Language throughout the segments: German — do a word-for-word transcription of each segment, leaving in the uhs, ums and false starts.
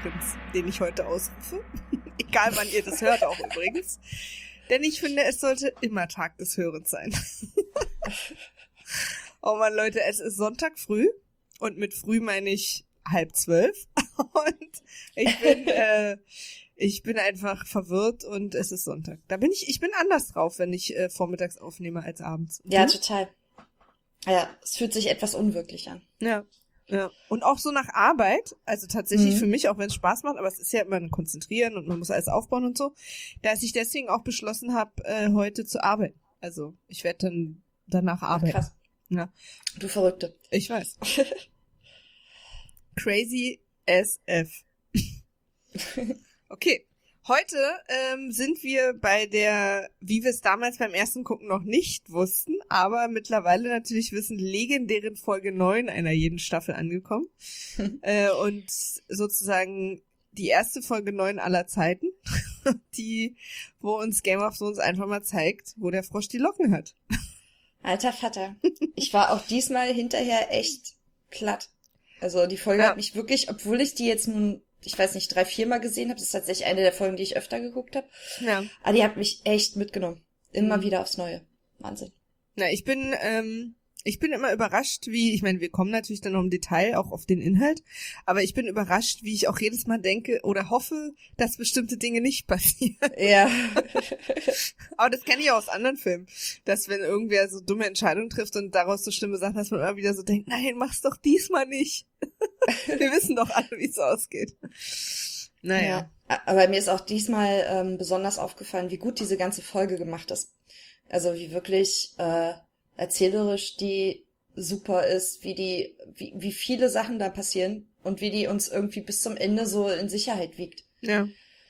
Hörens, den ich heute ausrufe. Egal, wann ihr das hört auch übrigens. Denn ich finde, es sollte immer Tag des Hörens sein. Oh Mann, Leute, es ist Sonntag früh. Und mit früh meine ich halb zwölf. Und ich bin, äh, ich bin einfach verwirrt und es ist Sonntag. Da bin ich, ich bin anders drauf, wenn ich äh, vormittags aufnehme als abends. Und Ja, du? total. Ja, es fühlt sich etwas unwirklich an. Ja. Ja, und auch so nach Arbeit, also tatsächlich Mhm. für mich, auch wenn es Spaß macht, aber es ist ja immer ein Konzentrieren und man muss alles aufbauen und so, dass ich deswegen auch beschlossen habe, äh, heute zu arbeiten. Also ich werde dann danach Ach, arbeiten. krass. Ja, Du Verrückte. ich weiß. Crazy as F. Okay, heute ähm, sind wir bei der, wie wir es damals beim ersten Gucken noch nicht wussten, aber mittlerweile natürlich wissen, legendären Folge neun einer jeden Staffel angekommen. äh, und sozusagen die erste Folge neun aller Zeiten, die, wo uns Game of Thrones einfach mal zeigt, wo der Frosch die Locken hat. Alter Vater. Ich war auch diesmal hinterher echt platt. Also die Folge Ja. hat mich wirklich, obwohl ich die jetzt nun, ich weiß nicht, drei, vier Mal gesehen habe, das ist tatsächlich eine der Folgen, die ich öfter geguckt habe, Ja. aber die hat mich echt mitgenommen. Immer Mhm. wieder aufs Neue. Wahnsinn. Na, ich bin, ähm, ich bin immer überrascht, wie, ich meine, wir kommen natürlich dann noch im Detail auch auf den Inhalt, aber ich bin überrascht, wie ich auch jedes Mal denke oder hoffe, dass bestimmte Dinge nicht passieren. Ja. Aber das kenne ich auch aus anderen Filmen, dass wenn irgendwer so dumme Entscheidungen trifft und daraus so schlimme Sachen, dass man immer wieder so denkt, nein, mach's doch diesmal nicht. Wir wissen doch alle, wie es ausgeht. Naja. Ja. Aber mir ist auch diesmal ähm, besonders aufgefallen, wie gut diese ganze Folge gemacht ist. Also wie wirklich äh, erzählerisch die super ist, wie die, wie, wie viele Sachen da passieren und wie die uns irgendwie bis zum Ende so in Sicherheit wiegt. Ja.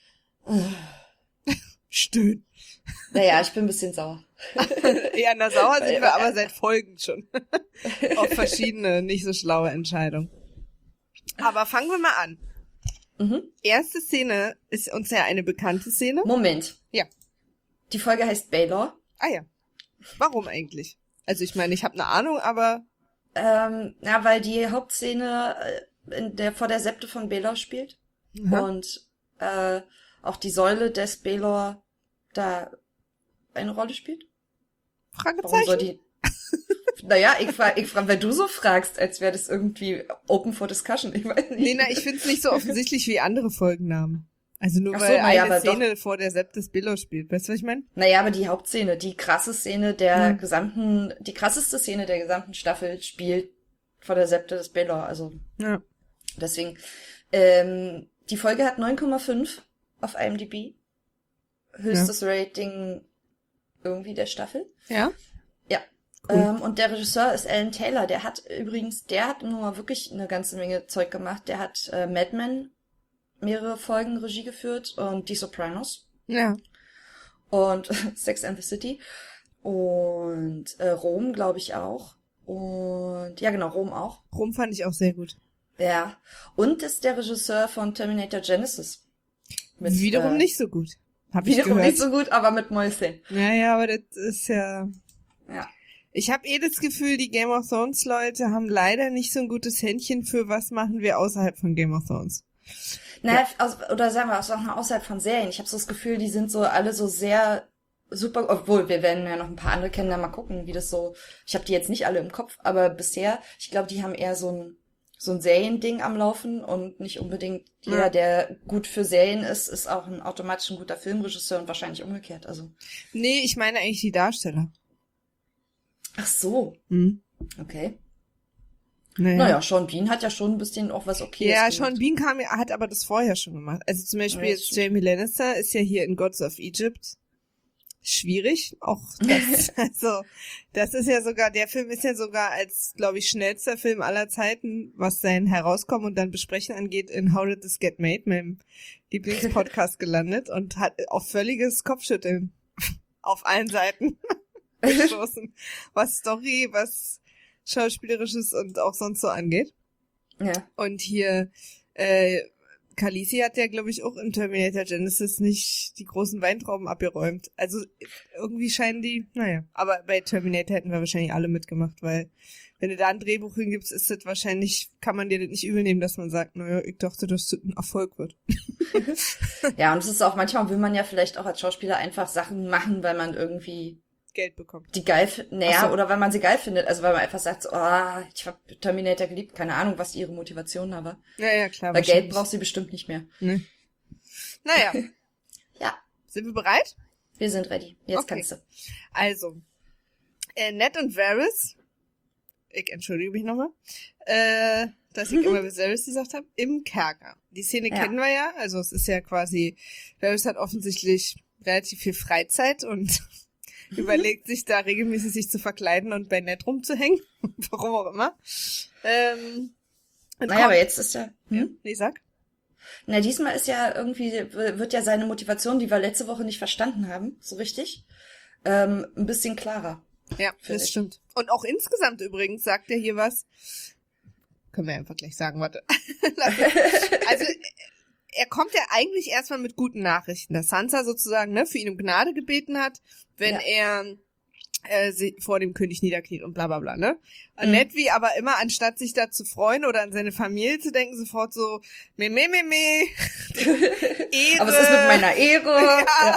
Stöhn. Naja, ich bin ein bisschen sauer. Ja, na sauer sind wir aber seit Folgen schon. Auf verschiedene, nicht so schlaue Entscheidungen. Aber fangen wir mal an. Mhm. Erste Szene ist uns ja eine bekannte Szene. Moment. Ja. Die Folge heißt Baelor. Ah ja. Warum eigentlich? Also ich meine, ich habe eine Ahnung, aber Ähm, ja, weil die Hauptszene äh, in der vor der Septe von Baelor spielt. Aha. Und äh, auch die Säule des Baelor da eine Rolle spielt. Warum Fragezeichen. soll die... Naja, ich frage, ich frag, wenn du so fragst, als wäre das irgendwie open for discussion. Ich weiß nicht. Nee, na, ich find's nicht so offensichtlich wie andere Folgennamen. Also nur Ach so, weil na ja, eine aber Szene vor der Sept des Baelor spielt. Weißt du, was ich meine? Naja, aber die Hauptszene, die krasse Szene der Mhm. gesamten, die krasseste Szene der gesamten Staffel spielt vor der Septe des Baelor. Also Ja. deswegen, ähm, die Folge hat neun Komma fünf auf IMDb. Höchstes Rating irgendwie der Staffel. Ja? Ja. Cool. Ähm, und der Regisseur ist Alan Taylor. Der hat übrigens, der hat nun mal wirklich eine ganze Menge Zeug gemacht. Der hat äh, Mad Men mehrere Folgen Regie geführt und Die Sopranos Ja. und Sex and the City und äh, Rom, glaube ich, auch. Und ja, genau, Rom auch. Rom fand ich auch sehr gut. Ja. Und ist der Regisseur von Terminator Genesis. Mit, Wiederum äh, nicht so gut. Hab ich Wiederum gehört. nicht so gut, aber mit Mäuschen. Ja, ja, aber das ist ja... Ja. Ich habe eh das Gefühl, die Game of Thrones Leute haben leider nicht so ein gutes Händchen für was machen wir außerhalb von Game of Thrones. Naja, aus, oder sagen wir auch noch außerhalb von Serien. Ich habe so das Gefühl, die sind so alle so sehr super, obwohl wir werden ja noch ein paar andere kennen, dann mal gucken, wie das so, ich habe die jetzt nicht alle im Kopf, aber bisher, ich glaube, die haben eher so ein so ein Seriending am Laufen und nicht unbedingt jeder, Ja. der gut für Serien ist, ist auch ein automatisch ein guter Filmregisseur und wahrscheinlich umgekehrt. Also Nee, ich meine eigentlich die Darsteller. ach so, Hm. okay. Naja. Naja, Sean Bean hat ja schon ein bisschen auch was Okayes Ja, gemacht. Sean Bean kam, hat aber das vorher schon gemacht. Also zum Beispiel Ja, jetzt stimmt. Jamie Lannister ist ja hier in Gods of Egypt. Schwierig, auch das, also, das ist ja sogar, der Film ist ja sogar als, glaube ich, schnellster Film aller Zeiten, was sein Herauskommen und dann Besprechen angeht, in How Did This Get Made, meinem Lieblingspodcast gelandet und hat auf völliges Kopfschütteln auf allen Seiten gestoßen, was Story, was Schauspielerisches und auch sonst so angeht. Ja. Und hier, äh, Khaleesi hat ja, glaube ich, auch in Terminator Genesis nicht die großen Weintrauben abgeräumt. Also irgendwie scheinen die, naja. Aber bei Terminator hätten wir wahrscheinlich alle mitgemacht, weil wenn du da ein Drehbuch hingibst, ist das wahrscheinlich, kann man dir das nicht übel nehmen, dass man sagt, naja, ich dachte, dass das ein Erfolg wird. Ja, und es ist auch, manchmal will man ja vielleicht auch als Schauspieler einfach Sachen machen, weil man irgendwie Geld bekommt. Die geil, f- naja, Ach so. oder weil man sie geil findet, also weil man einfach sagt, so, oh, ich hab Terminator geliebt, keine Ahnung, was ihre Motivation da war. Ja, ja, klar. Weil Geld braucht sie bestimmt nicht mehr. Nee. Naja. Ja, Sind wir bereit? wir sind ready. Jetzt Okay. kannst du. Also, äh, Ned und Varys, ich entschuldige mich nochmal, äh, dass ich immer Varys gesagt habe, im Kerker. Die Szene Ja. kennen wir ja, also es ist ja quasi, Varys hat offensichtlich relativ viel Freizeit und überlegt sich da regelmäßig sich zu verkleiden und bei Ned rumzuhängen, warum auch immer. Ähm, und Naja, aber kommt- jetzt ist ja, hm? Ja, nee, sag. Na, diesmal ist ja irgendwie, wird ja seine Motivation, die wir letzte Woche nicht verstanden haben, so richtig, ähm, ein bisschen klarer. Ja, Finde das ich. stimmt. Und auch insgesamt übrigens sagt er hier was. Können wir einfach gleich sagen, warte. Also, er kommt ja eigentlich erstmal mit guten Nachrichten, dass Sansa sozusagen, ne, für ihn um Gnade gebeten hat, wenn Ja. er äh, sie vor dem König niederkniet und bla bla bla, ne? Und Mhm. Ned wie aber immer, anstatt sich da zu freuen oder an seine Familie zu denken, sofort so, me, me, me, me, Ehre. Aber es ist mit meiner Ehre. Ja.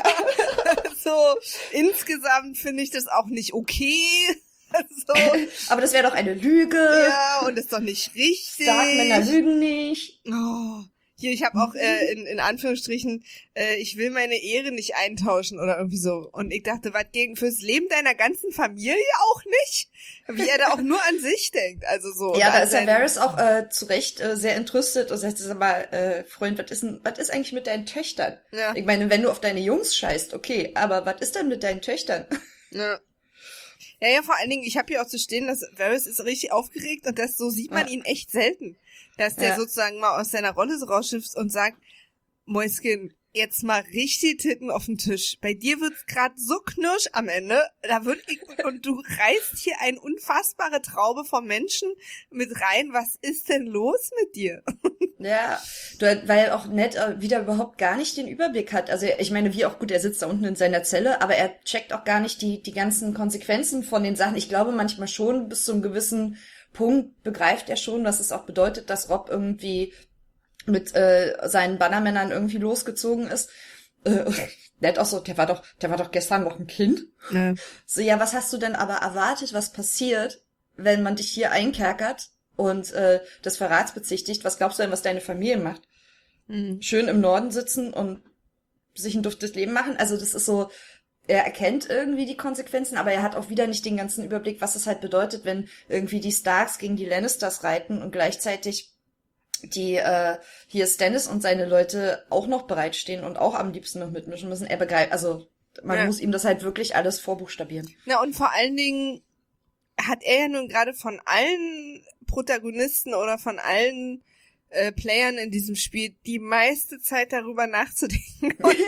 So, insgesamt finde ich das auch nicht okay. So, Aber das wäre doch eine Lüge. ja, und ist doch nicht richtig. Stark-Männer lügen nicht. Oh, hier, ich habe auch äh, in, in Anführungsstrichen, äh, ich will meine Ehre nicht eintauschen oder irgendwie so. Und ich dachte, was gegen fürs Leben deiner ganzen Familie auch nicht? Wie er da auch nur an sich denkt. Also so. Ja, oder da an ist ja seinen- Varys auch äh, zu Recht äh, sehr entrüstet und sagt, sag mal, äh, Freund, was ist denn, was ist eigentlich mit deinen Töchtern? Ja. Ich meine, wenn du auf deine Jungs scheißt, okay, aber was ist denn mit deinen Töchtern? Ja. Ja, ja, vor allen Dingen, ich habe hier auch zu stehen, dass Varys ist richtig aufgeregt und das so sieht man Ja. ihn echt selten. Dass der Ja. sozusagen mal aus seiner Rolle so rausschifft und sagt, Mäuschen, jetzt mal richtig Titten auf den Tisch. Bei dir wird's grad so knirsch am Ende, da wird ich, und du reißt hier eine unfassbare Traube von Menschen mit rein. Was ist denn los mit dir? Ja, du, weil auch Ned äh, wieder überhaupt gar nicht den Überblick hat. Also ich meine, wie auch gut, er sitzt da unten in seiner Zelle, aber er checkt auch gar nicht die die ganzen Konsequenzen von den Sachen. Ich glaube manchmal schon, bis zu einem gewissen Punkt begreift er schon, was es auch bedeutet, dass Robb irgendwie mit äh, seinen Bannermännern irgendwie losgezogen ist. Äh, Ned auch so, der war doch, der war doch gestern noch ein Kind. Ja. So, ja, was hast du denn aber erwartet, was passiert, wenn man dich hier einkerkert und äh, des Verrats bezichtigt? Was glaubst du denn, was deine Familie macht? Mhm. Schön im Norden sitzen und sich ein duftes Leben machen? Also das ist so, er erkennt irgendwie die Konsequenzen, aber er hat auch wieder nicht den ganzen Überblick, was es halt bedeutet, wenn irgendwie die Starks gegen die Lannisters reiten und gleichzeitig die äh, hier Stannis und seine Leute auch noch bereitstehen und auch am liebsten noch mitmischen müssen. Er begreift, also man Ja. muss ihm das halt wirklich alles vorbuchstabieren. Na, und vor allen Dingen hat er ja nun gerade von allen Protagonisten oder von allen äh, Playern in diesem Spiel die meiste Zeit darüber nachzudenken. Und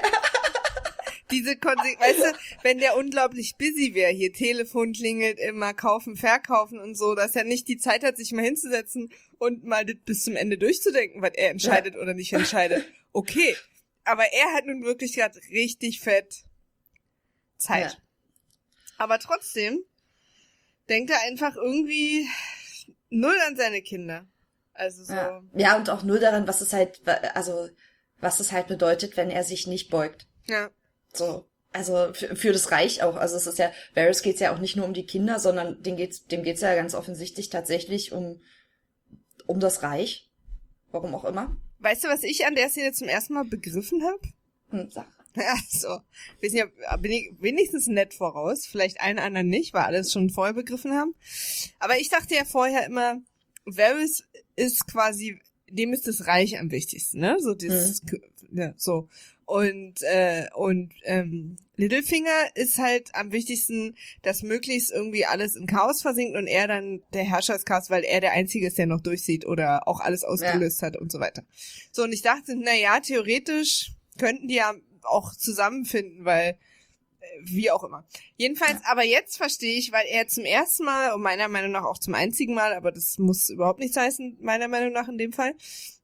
diese Konsequenz, weißt du, wenn der unglaublich busy wäre, hier Telefon klingelt immer, kaufen, verkaufen und so, dass er nicht die Zeit hat, sich mal hinzusetzen und mal das bis zum Ende durchzudenken, was er entscheidet oder nicht entscheidet. Okay, aber er hat nun wirklich gerade richtig fett Zeit. Ja. Aber trotzdem denkt er einfach irgendwie null an seine Kinder. Also so. Ja. ja, und auch nur daran, was es halt, also was es halt bedeutet, wenn er sich nicht beugt. Ja. So, also für, für das Reich auch. Also es ist ja, Varys geht's ja auch nicht nur um die Kinder, sondern dem geht's, dem geht's ja ganz offensichtlich tatsächlich um um das Reich. Warum auch immer. Weißt du, was ich an der Szene zum ersten Mal begriffen habe? Hm, sag. Ja, so. Weiß nicht, ob- bin ich wenigstens nett voraus. Vielleicht allen anderen nicht, weil alles schon vorher begriffen haben. Aber ich dachte ja vorher immer, Varys ist quasi, dem ist das Reich am wichtigsten, ne? So dieses, ja, so. Und, äh, und, ähm, Littlefinger ist halt am wichtigsten, dass möglichst irgendwie alles in Chaos versinkt und er dann der Herrscher ist Chaos, weil er der Einzige ist, der noch durchsieht oder auch alles ausgelöst hat und so weiter. So, und ich dachte, na ja, theoretisch könnten die ja auch zusammenfinden, weil äh, wie auch immer. Jedenfalls, aber jetzt verstehe ich, weil er zum ersten Mal und meiner Meinung nach auch zum einzigen Mal, aber das muss überhaupt nichts heißen, meiner Meinung nach in dem Fall,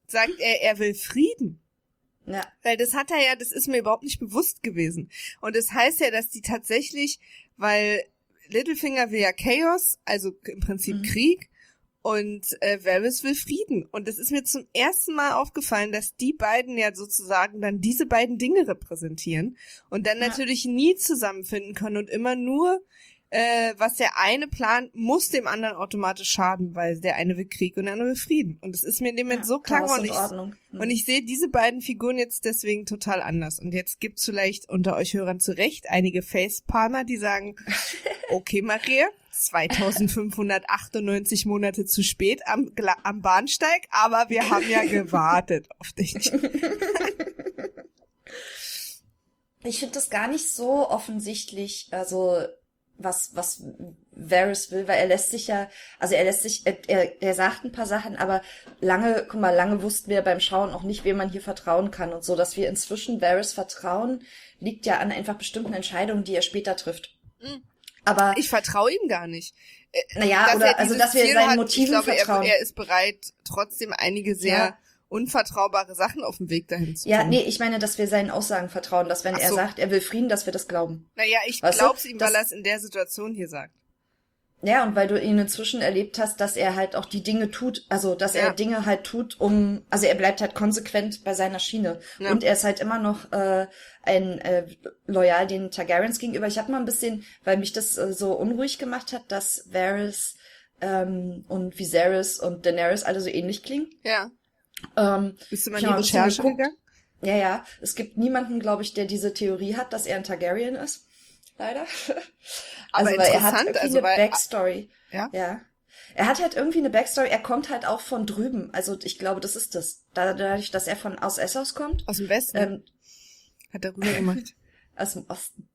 sagt er, er will Frieden. Ja. Weil das hat er ja, das ist mir überhaupt nicht bewusst gewesen. Und das heißt ja, dass die tatsächlich, weil Littlefinger will ja Chaos, also im Prinzip Mhm. Krieg, und äh, Varys will Frieden. Und das ist mir zum ersten Mal aufgefallen, dass die beiden ja sozusagen dann diese beiden Dinge repräsentieren und dann Ja. natürlich nie zusammenfinden können und immer nur, äh, was der eine plant, muss dem anderen automatisch schaden, weil der eine will Krieg und der andere will Frieden. Und das ist mir in dem Moment so klar Chaos und und ich, Ordnung. Mhm. und ich sehe diese beiden Figuren jetzt deswegen total anders. Und jetzt gibt's vielleicht unter euch Hörern zu Recht einige Facepalmer, die sagen, okay, Maria, zweitausendfünfhundertachtundneunzig Monate zu spät am, Gla- am Bahnsteig, aber wir haben ja gewartet auf dich. Ich finde das gar nicht so offensichtlich, also was was Varys will, weil er lässt sich ja, also er lässt sich, er, er, er sagt ein paar Sachen, aber lange, guck mal, lange wussten wir beim Schauen auch nicht, wem man hier vertrauen kann und so, dass wir inzwischen Varys vertrauen, liegt ja an einfach bestimmten Entscheidungen, die er später trifft. Mhm. Aber, Ich vertraue ihm gar nicht. Äh, naja, dass oder, er also, dieses dass wir Ziel seinen hat, Motiven ich glaube, vertrauen. Er, er ist bereit, trotzdem einige sehr Ja. unvertraubare Sachen auf dem Weg dahin zu Ja, tun. nee, ich meine, dass wir seinen Aussagen vertrauen, dass wenn Ach er so. sagt, er will Frieden, dass wir das glauben. Naja, ich Weißt du, glaub's ihm, weil das- er es in der Situation hier sagt. Ja, und weil du ihn inzwischen erlebt hast, dass er halt auch die Dinge tut, also dass Ja. er Dinge halt tut, um, also er bleibt halt konsequent bei seiner Schiene. Ja. Und er ist halt immer noch äh, ein äh, loyal den Targaryens gegenüber. Ich hatte mal ein bisschen, weil mich das äh, so unruhig gemacht hat, dass Varys ähm, und Viserys und Daenerys alle so ähnlich klingen. Ja. Ähm, Bist du mal Ich in hab die mal ein bisschen Recherche geguckt. gegangen? Ja, ja. Es gibt niemanden, glaube ich, der diese Theorie hat, dass er ein Targaryen ist. Leider. Aber also, weil er hat interessant, irgendwie also eine weil- Backstory. Ja? Ja. Er hat halt irgendwie eine Backstory. Er kommt halt auch von drüben. Also ich glaube, das ist das. Da- Dadurch, dass er von aus Essos kommt, Aus dem Westen? ähm, Hat er rüber gemacht. aus dem Osten.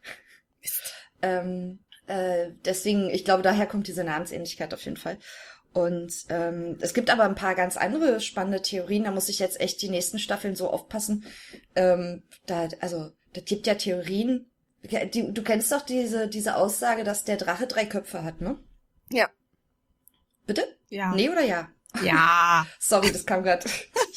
Ähm, äh, deswegen, ich glaube, daher kommt diese Namensähnlichkeit auf jeden Fall. Und ähm, es gibt aber ein paar ganz andere spannende Theorien. Da muss ich jetzt echt die nächsten Staffeln so aufpassen. Ähm, da, also, das gibt ja Theorien. Ja, die, du kennst doch diese diese Aussage, dass der Drache drei Köpfe hat, ne? Ja. Bitte? Ja. Nee oder ja? Ja. Sorry, das kam gerade.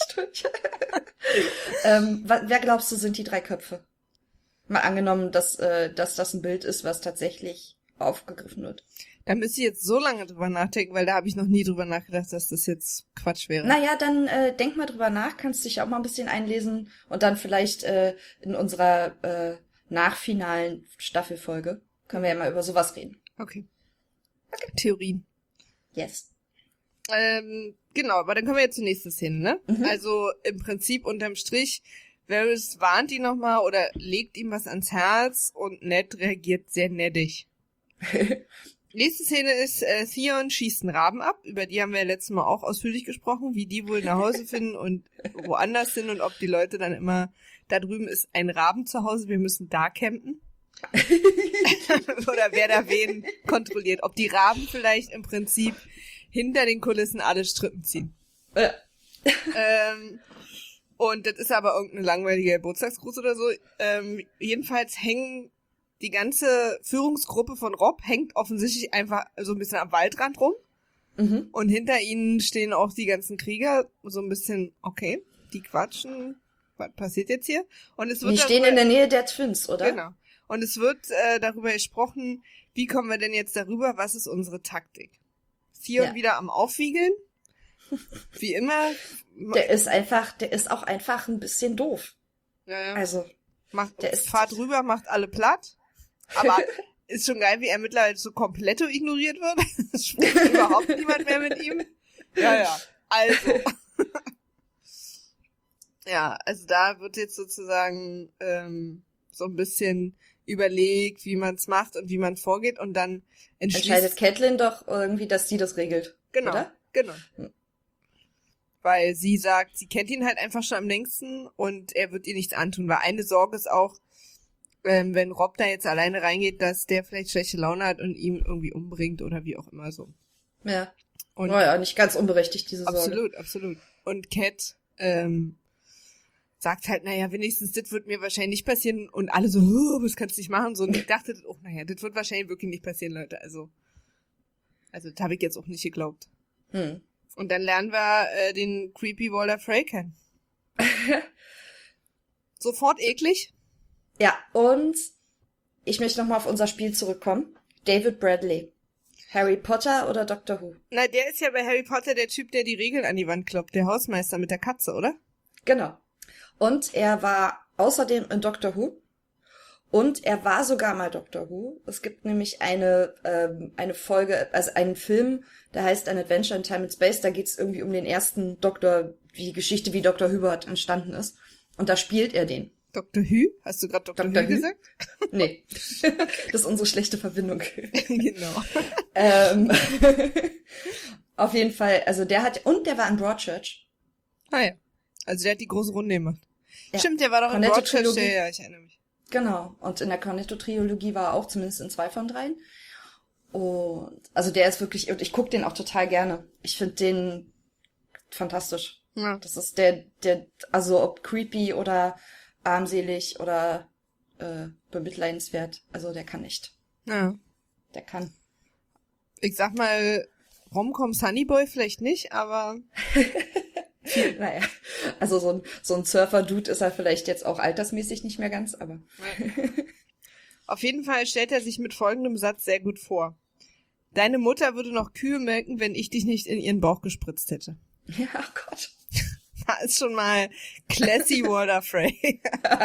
ähm, wa- wer glaubst du, sind die drei Köpfe? Mal angenommen, dass, äh, dass das ein Bild ist, was tatsächlich aufgegriffen wird. Da müsste ich jetzt so lange drüber nachdenken, weil da habe ich noch nie drüber nachgedacht, dass das jetzt Quatsch wäre. Naja, dann äh, denk mal drüber nach, kannst dich auch mal ein bisschen einlesen und dann vielleicht äh, in unserer äh, nachfinalen Staffelfolge können wir ja mal über sowas reden. Okay. Theorien. Yes. Ähm, genau, aber dann kommen wir jetzt zur nächsten Szene, ne? Mhm. Also im Prinzip unterm Strich, Varys warnt ihn nochmal oder legt ihm was ans Herz und Ned reagiert sehr nettig. Nächste Szene ist, äh, Theon schießt einen Raben ab, über die haben wir ja letztes Mal auch ausführlich gesprochen, wie die wohl nach Hause finden und woanders sind und ob die Leute dann immer, da drüben ist ein Raben zu Hause, wir müssen da campen. Oder wer da wen kontrolliert. Ob die Raben vielleicht im Prinzip hinter den Kulissen alle Strippen ziehen. Ja. ähm, und das ist aber irgendein langweiliger Geburtstagsgruß oder so. Ähm, jedenfalls hängen die ganze Führungsgruppe von Robb hängt offensichtlich einfach so ein bisschen am Waldrand rum. Mhm. Und hinter ihnen stehen auch die ganzen Krieger, so ein bisschen, okay, die quatschen, was passiert jetzt hier? Und es wird Die stehen darüber- in der Nähe der Twins, oder? Genau. Und es wird äh, darüber gesprochen, wie kommen wir denn jetzt darüber, was ist unsere Taktik? Theon Ja. wieder am Aufwiegeln, wie immer. Der ist einfach, der ist auch einfach ein bisschen doof. ja, ja. Also, macht, der ist- fahrt rüber, macht alle platt. Aber ist schon geil, wie er mittlerweile so komplett ignoriert wird. Es spricht überhaupt niemand mehr mit ihm. Ja, ja. Also. Ja, also da wird jetzt sozusagen ähm, so ein bisschen überlegt, wie man es macht und wie man vorgeht und dann entscheidet entschließt... Catelyn doch irgendwie, dass sie das regelt. Genau, Oder? genau. Hm. Weil sie sagt, sie kennt ihn halt einfach schon am längsten und er wird ihr nichts antun. Weil eine Sorge ist auch, ähm, wenn Robb da jetzt alleine reingeht, dass der vielleicht schlechte Laune hat und ihn irgendwie umbringt oder wie auch immer so. Ja. Und Naja, nicht ganz unberechtigt, diese Sorge. absolut, absolut. Und Cat ähm, sagt halt, naja, wenigstens das wird mir wahrscheinlich nicht passieren. Und alle so, oh, was kannst du nicht machen? So, und ich dachte, oh, naja, das wird wahrscheinlich wirklich nicht passieren, Leute. Also, also das habe ich jetzt auch nicht geglaubt. Hm. Und dann lernen wir äh, den creepy Walder Frey kennen. Sofort eklig. Ja, und ich möchte nochmal auf unser Spiel zurückkommen. David Bradley. Harry Potter oder Doctor Who? Na, der ist ja bei Harry Potter der Typ, der die Regeln an die Wand kloppt. Der Hausmeister mit der Katze, oder? Genau. Und er war außerdem in Doctor Who. Und er war sogar mal Doctor Who. Es gibt nämlich eine ähm, eine Folge, also einen Film, der heißt An Adventure in Time and Space. Da geht's irgendwie um den ersten Doktor, wie die Geschichte, wie Doktor Hibbert entstanden ist. Und da spielt er den. Doktor Who? Hast du gerade Doktor Who gesagt? Nee. Das ist unsere schlechte Verbindung. Genau. ähm, auf jeden Fall, also der hat, und der war in Broadchurch. Ah ja. Also der hat die große Runde gemacht. Ja. Stimmt, der war doch in Broadchurch. Ja, ja, ich erinnere mich. Genau. Und in der Cornetto-Trilogie war er auch zumindest in zwei von dreien. Und also der ist wirklich, und ich gucke den auch total gerne. Ich finde den fantastisch. Ja. Das ist der, der, also ob creepy oder armselig oder äh, bemitleidenswert. Also der kann nicht. Ja. Der kann. Ich sag mal, Romcom Sunnyboy vielleicht nicht, aber Naja, also so ein, so ein Surfer-Dude ist er vielleicht jetzt auch altersmäßig nicht mehr ganz, aber auf jeden Fall stellt er sich mit folgendem Satz sehr gut vor. Deine Mutter würde noch Kühe melken, wenn ich dich nicht in ihren Bauch gespritzt hätte. ja, oh Gott. Da ist schon mal classy Walder Frey.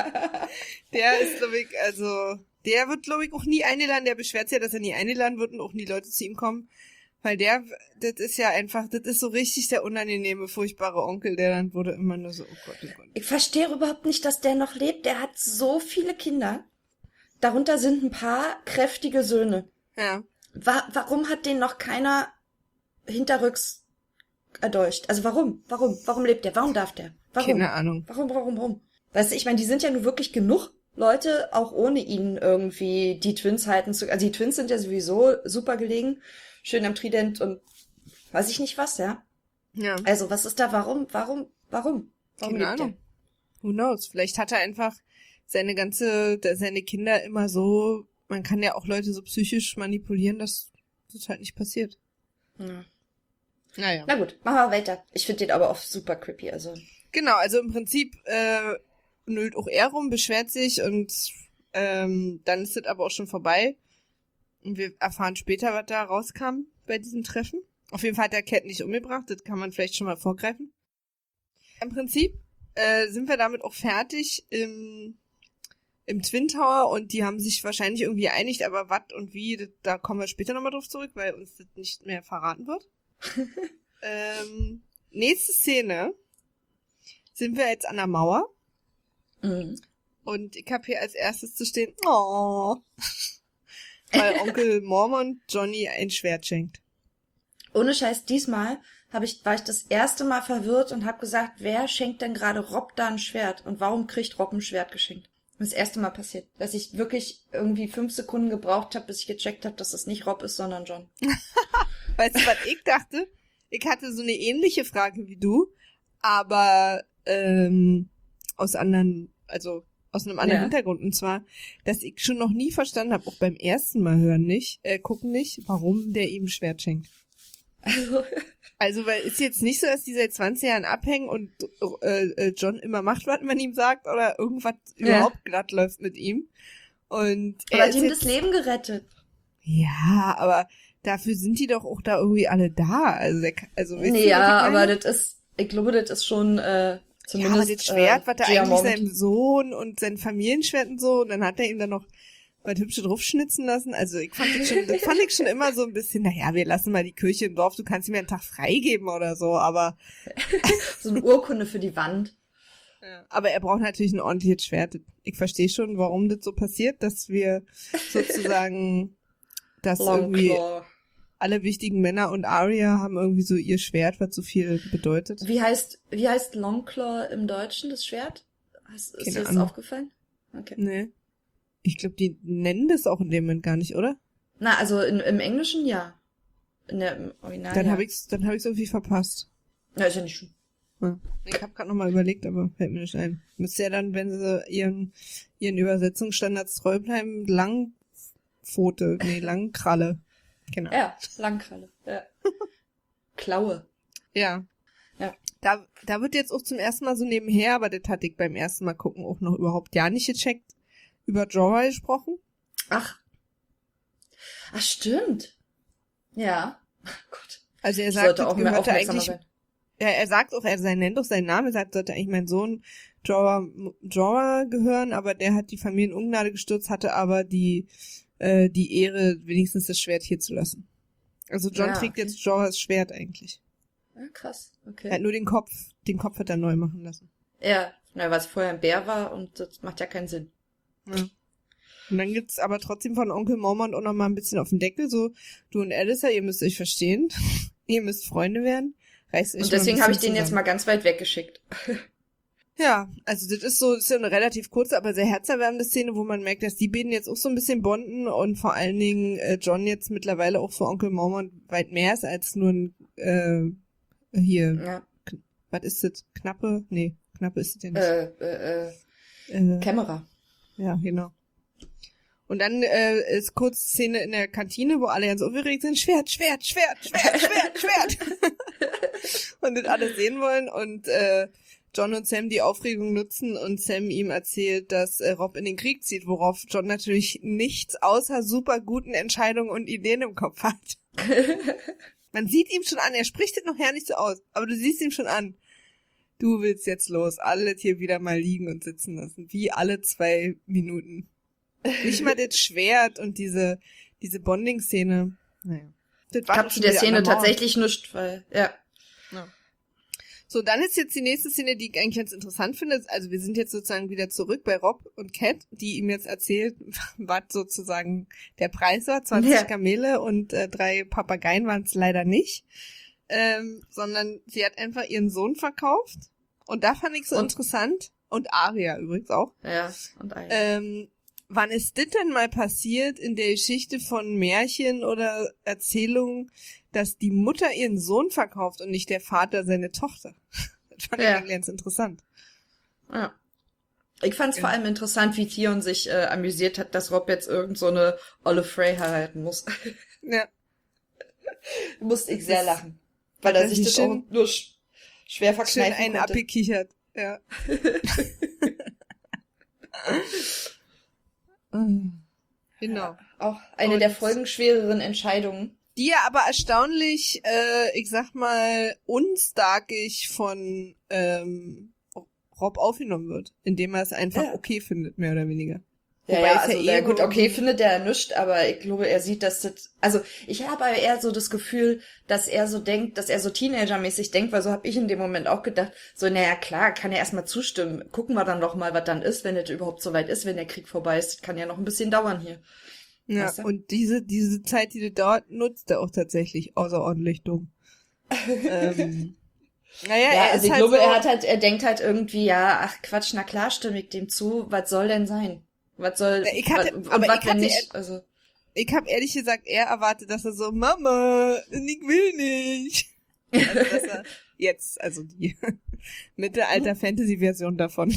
Der ist, glaube ich, also, der wird, glaube ich, auch nie eingeladen. Der beschwert sich ja, dass er nie eingeladen wird und auch nie Leute zu ihm kommen. Weil der, das ist ja einfach, das ist so richtig der unangenehme, furchtbare Onkel, der dann wurde immer nur so, oh Gott, oh Gott. Ich verstehe überhaupt nicht, dass der noch lebt. Der hat so viele Kinder. Darunter sind ein paar kräftige Söhne. Ja. Wa- warum hat den noch keiner hinterrücks erdolcht? Also warum? Warum? Warum lebt der? Warum darf der? Warum? Keine Ahnung. Warum, warum, warum? Weißt du, ich meine, die sind ja nur wirklich genug Leute, auch ohne ihn irgendwie die Twins halten zu. Also die Twins sind ja sowieso super gelegen. Schön am Trident und weiß ich nicht was, ja. Ja. Also was ist da? Warum? Warum? Warum? Warum Keine lebt Ahnung. Who knows? Vielleicht hat er einfach seine ganze, seine Kinder immer so, man kann ja auch Leute so psychisch manipulieren, dass das halt nicht passiert. der? Ja. Naja. Na gut, machen wir weiter. Ich finde den aber auch super creepy, also. Genau, also im Prinzip äh, nüllt auch er rum, beschwert sich und ähm, dann ist es aber auch schon vorbei. Und wir erfahren später, was da rauskam bei diesem Treffen. Auf jeden Fall hat der Cat nicht umgebracht, das kann man vielleicht schon mal vorgreifen. Im Prinzip äh, sind wir damit auch fertig im, im Twin Tower und die haben sich wahrscheinlich irgendwie geeinigt, aber was und wie, das, da kommen wir später nochmal drauf zurück, weil uns das nicht mehr verraten wird. ähm, nächste Szene sind wir jetzt an der Mauer Mhm. und ich habe hier als erstes zu stehen, oh, weil Onkel Mormont Johnny ein Schwert schenkt. Ohne Scheiß, diesmal hab ich, war ich das erste Mal verwirrt und habe gesagt, wer schenkt denn gerade Rob da ein Schwert und warum kriegt Rob ein Schwert geschenkt? Das erste Mal passiert, dass ich wirklich irgendwie fünf Sekunden gebraucht habe, bis ich gecheckt habe, dass es nicht Rob ist, sondern John. Weißt du, was ich dachte? Ich hatte so eine ähnliche Frage wie du, aber ähm, aus anderen, also aus einem anderen Ja. Hintergrund. Und zwar, dass ich schon noch nie verstanden habe, auch beim ersten Mal hören nicht, äh, gucken nicht, warum der ihm ein Schwert schenkt. Also, Also, weil ist jetzt nicht so, dass die seit zwanzig Jahren abhängen und äh, äh, John immer macht, was man ihm sagt, oder irgendwas Ja. überhaupt glatt läuft mit ihm. Und er er hat ist ihm jetzt, das Leben gerettet. ja, aber dafür sind die doch auch da irgendwie alle da. Also, der, kann- also weißt Nee, du, was ja, ich meine? aber das ist, ich glaube, das ist schon äh, Ja, zumindest aber das Schwert, äh, was er Gia eigentlich Mormont. seinem Sohn und sein Familienschwert und so, und dann hat er ihm dann noch was Hübsches draufschnitzen lassen. Also ich fand das schon, das fand ich schon immer so ein bisschen, naja, wir lassen mal die Kirche im Dorf, du kannst ihm ja einen Tag freigeben oder so, aber So eine Urkunde für die Wand. aber er braucht natürlich ein ordentliches Schwert. Ich verstehe schon, warum das so passiert, dass wir sozusagen, dass irgendwie Longclaw. alle wichtigen Männer und Arya haben irgendwie so ihr Schwert, was so viel bedeutet. Wie heißt, wie heißt Longclaw im Deutschen, das Schwert? Hast, ist Keine dir das Ahnung. aufgefallen? Okay. Nee. Ich glaube, die nennen das auch in dem Moment gar nicht, oder? Na, also in, im Englischen ja. In der, im Original Dann ja. habe ich's, dann habe ich's irgendwie verpasst. Ja, ist ja nicht schlimm. Ja. Ich habe gerade nochmal überlegt, aber fällt mir nicht ein. Müsste ja dann, wenn sie ihren ihren Übersetzungsstandards treu bleiben, Langpfote, nee, Langkralle. Genau. Ja, Langkralle. Ja. Klaue. Ja. Ja. Da, da wird jetzt auch zum ersten Mal so nebenher, aber das hatte ich beim ersten Mal gucken auch noch überhaupt ja nicht gecheckt, über Jorah gesprochen. Ach. Ach, stimmt. Ja. Gott. Also er Ich sagt, sollte das auch mehr gehörte aufmerksamer eigentlich, sein. ja, er sagt auch, er sein, nennt doch seinen Namen, er sagt, sollte eigentlich mein Sohn Jorah, Jorah gehören, aber der hat die Familie in Ungnade gestürzt, hatte aber die, äh, die Ehre, wenigstens das Schwert hier zu lassen. Also Jon Ja, trägt okay. jetzt Jorahs Schwert eigentlich. Ja, krass. Er Okay. hat nur den Kopf, den Kopf hat er neu machen lassen. Ja, na, weil es vorher ein Bär war und das macht ja keinen Sinn. Ja. Und dann gibt's aber trotzdem von Onkel Mormont auch noch mal ein bisschen auf den Deckel, so, du und Alyssa, ihr müsst euch verstehen, ihr müsst Freunde werden. Reißt euch Und mal ein deswegen habe ich bisschen den jetzt zusammen. mal ganz weit weggeschickt. Ja, also das ist so, das ist ja eine relativ kurze, aber sehr herzerwärmende Szene, wo man merkt, dass die beiden jetzt auch so ein bisschen bonden und vor allen Dingen äh, Jon jetzt mittlerweile auch für Onkel Mormont weit mehr ist als nur ein, äh, hier, Ja. was ist das? Knappe? Nee, knappe ist es ja nicht. Äh, äh, äh, Äh, Kämmerer. ja, genau. Und dann äh, ist kurz Szene in der Kantine, wo alle ganz aufgeregt sind. Schwert, Schwert, Schwert, Schwert, Schwert, Schwert. Und das alles sehen wollen. Und äh, Jon und Sam die Aufregung nutzen und Sam ihm erzählt, dass äh, Robb in den Krieg zieht, worauf Jon natürlich nichts außer super guten Entscheidungen und Ideen im Kopf hat. Man sieht ihm schon an, er spricht es noch ja nicht so aus, aber du siehst ihm schon an. Du willst jetzt los, alle hier wieder mal liegen und sitzen lassen, wie alle zwei Minuten. Nicht mal das Schwert und diese diese Bonding-Szene. Naja. Das Ich war hab doch zu schon der wieder Szene an der Mauer. tatsächlich nichts, weil, ja. So, dann ist jetzt die nächste Szene, die ich eigentlich ganz interessant finde. Also wir sind jetzt sozusagen wieder zurück bei Robb und Cat, die ihm jetzt erzählt, was sozusagen der Preis war. zwanzig Ja. Kamele und äh, drei Papageien waren es leider nicht. Ähm, sondern sie hat einfach ihren Sohn verkauft. Und da fand ich so Und- interessant. Und Arya übrigens auch. Ja, und ein. Ähm, wann ist das denn mal passiert in der Geschichte von Märchen oder Erzählungen, dass die Mutter ihren Sohn verkauft und nicht der Vater seine Tochter? Das fand ich Ja. eigentlich ganz interessant. Ja. Ich fand's Ja. vor allem interessant, wie Theon sich äh, amüsiert hat, dass Robb jetzt irgend so eine Olle Frey heiraten muss. Ja, Musste ich Das sehr ist- lachen. Weil er das sich ist das schön- auch nur sch schwer schön verkneifen einen konnte. abgekichert. Ja. Genau. Auch eine Und- der folgenschwereren Entscheidungen. Die ja aber erstaunlich, äh, ich sag mal, unstarkig von ähm, Robb aufgenommen wird, indem er es einfach Ja. okay findet, mehr oder weniger. Ja, Wobei ja, es also, ja ja eh gut, nur- okay, findet er nichts, aber ich glaube, er sieht, dass das, also ich habe aber eher so das Gefühl, dass er so denkt, dass er so Teenager-mäßig denkt, weil so habe ich in dem Moment auch gedacht, so, naja, klar, kann er erstmal zustimmen, gucken wir dann doch mal, was dann ist, wenn es überhaupt soweit ist, wenn der Krieg vorbei ist, kann ja noch ein bisschen dauern hier. Ja, Weißt du? und diese, diese Zeit, die das dauert, nutzt er auch tatsächlich außerordentlich dumm. ähm, naja, Ja, er also ist ich halt glaube, so, er hat halt, er denkt halt irgendwie, ja, ach Quatsch, na klar, stimme ich dem zu, was soll denn sein? Was soll, Ja, ich hatte- was, und aber was, ich wenn hatte nicht, also, ich habe ehrlich gesagt eher erwartet, dass er so, Mama, ich will nicht. Also, dass er jetzt, also die Mittelalter-Fantasy-Version davon.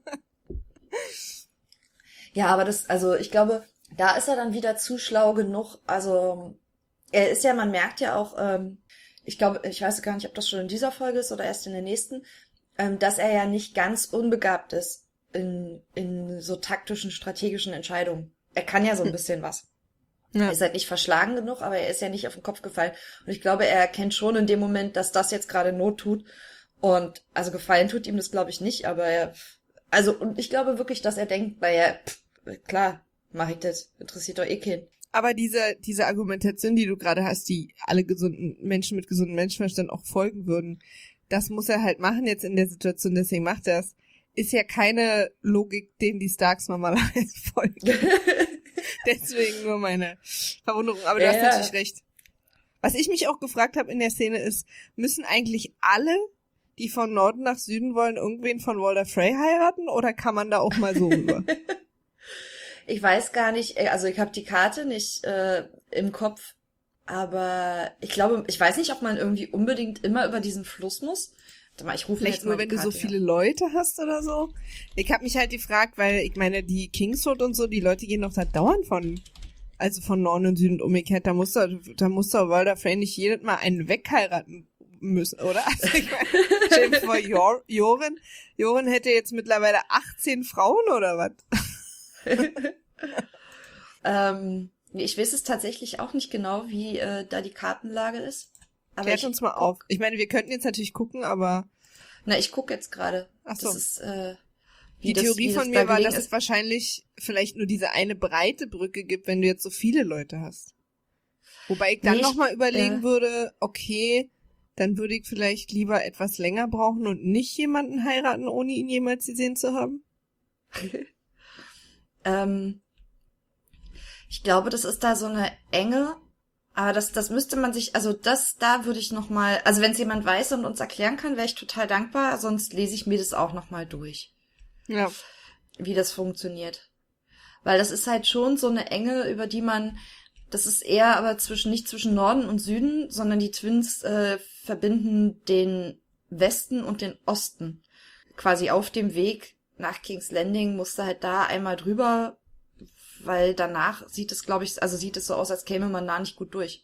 ja, aber das, also ich glaube, da ist er dann wieder zu schlau genug. Also er ist ja, man merkt ja auch, ähm, ich glaube, ich weiß gar nicht, ob das schon in dieser Folge ist oder erst in der nächsten, ähm, dass er ja nicht ganz unbegabt ist in, in so taktischen, strategischen Entscheidungen. Er kann ja so ein bisschen was. Ja. Er ist halt nicht verschlagen genug, aber er ist ja nicht auf den Kopf gefallen. Und ich glaube, er erkennt schon in dem Moment, dass das jetzt gerade Not tut. Und also gefallen tut ihm das, glaube ich, nicht, aber er, also, und ich glaube wirklich, dass er denkt, naja, pff, klar, mach ich das, interessiert doch eh keinen. Aber diese, diese Argumentation, die du gerade hast, die alle gesunden Menschen mit gesundem Menschenverstand auch folgen würden, das muss er halt machen jetzt in der Situation, deswegen macht er es, ist ja keine Logik, denen die Starks normalerweise folgen. Deswegen nur meine Verwunderung. Aber du Ja, hast ja. natürlich recht. Was ich mich auch gefragt habe in der Szene ist, müssen eigentlich alle, die von Norden nach Süden wollen, irgendwen von Walder Frey heiraten oder kann man da auch mal so rüber? Ich weiß gar nicht, äh, also ich habe die Karte nicht äh, im Kopf, aber ich glaube, ich weiß nicht, ob man irgendwie unbedingt immer über diesen Fluss muss. Warte mal, ich rufe mir Vielleicht jetzt nur, mal wenn die du so Karte, viele Leute hast oder so. Ich habe mich halt gefragt, weil ich meine, die Kingswood und so, die Leute gehen doch da dauernd von, also von Norden und Süden und umgekehrt. Da muss doch, da muss doch Walder Frey nicht jedes Mal einen wegheiraten. müssen, oder? Also ich meine, stell dir vor, Jor, Joren, Joren hätte jetzt mittlerweile achtzehn Frauen oder was? ähm, ich weiß es tatsächlich auch nicht genau, wie äh, da die Kartenlage ist. Aber Klärt ich uns mal guck, auf. Ich meine, wir könnten jetzt natürlich gucken, aber... Na, ich gucke jetzt gerade. Ach so. Das ist, äh, wie Die das, Theorie wie von das mir da war, gelegen dass es ist. wahrscheinlich vielleicht nur diese eine breite Brücke gibt, wenn du jetzt so viele Leute hast. Wobei ich dann Nee, ich- nochmal überlegen äh. würde, okay, dann würde ich vielleicht lieber etwas länger brauchen und nicht jemanden heiraten, ohne ihn jemals gesehen zu haben. ähm, ich glaube, das ist da so eine Enge, aber das, das müsste man sich, also das, da würde ich noch mal, also wenn es jemand weiß und uns erklären kann, wäre ich total dankbar, sonst lese ich mir das auch noch mal durch, Ja. wie das funktioniert. Weil das ist halt schon so eine Enge, über die man, das ist eher aber zwischen, nicht zwischen Norden und Süden, sondern die Twins äh, verbinden den Westen und den Osten. Quasi auf dem Weg nach King's Landing musste halt da einmal drüber, weil danach sieht es, glaube ich, also sieht es so aus, als käme man da nicht gut durch.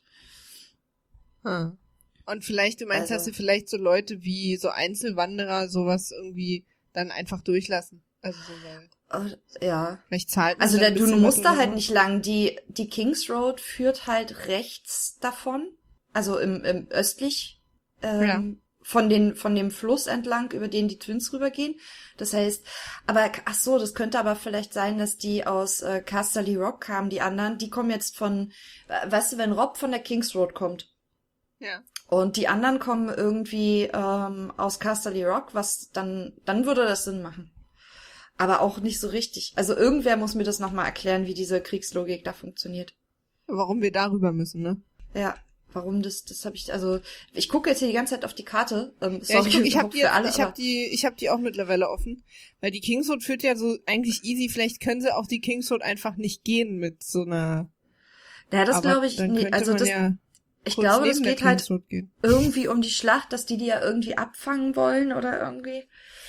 Hm. Und vielleicht, du meinst, Also- dass sie vielleicht so Leute wie so Einzelwanderer sowas irgendwie dann einfach durchlassen. Also so, weil Äh, ja. vielleicht zahlt man Also dann der, ein du bisschen musst was da oder halt so. nicht lang. Die, die Kings Road führt halt rechts davon, also im, im östlich, ähm, von den, von dem Fluss entlang, über den die Twins rübergehen. Das heißt, aber, ach so, das könnte aber vielleicht sein, dass die aus äh, Casterly Rock kamen, die anderen. Die kommen jetzt von, äh, weißt du, wenn Rob von der Kings Road kommt Ja. und die anderen kommen irgendwie ähm, aus Casterly Rock, was dann, dann würde das Sinn machen. Aber auch nicht so richtig. Also irgendwer muss mir das nochmal erklären, wie diese Kriegslogik da funktioniert. Warum wir darüber müssen, ne? Ja, warum das, das habe ich, also ich gucke jetzt hier die ganze Zeit auf die Karte. Ähm, Ja, sorry, ich guck, ich auch habe die, für alle, ich hab aber- die, ich hab die auch mittlerweile offen, weil die Kingsroad führt ja so eigentlich easy. Vielleicht können sie auch die Kingsroad einfach nicht gehen mit so einer. Ja, das aber glaube ich, dann nee, könnte also man das, ja ich kurz glaube, das neben der geht halt Kingsroad gehen. irgendwie um die Schlacht, dass die die ja irgendwie abfangen wollen oder irgendwie.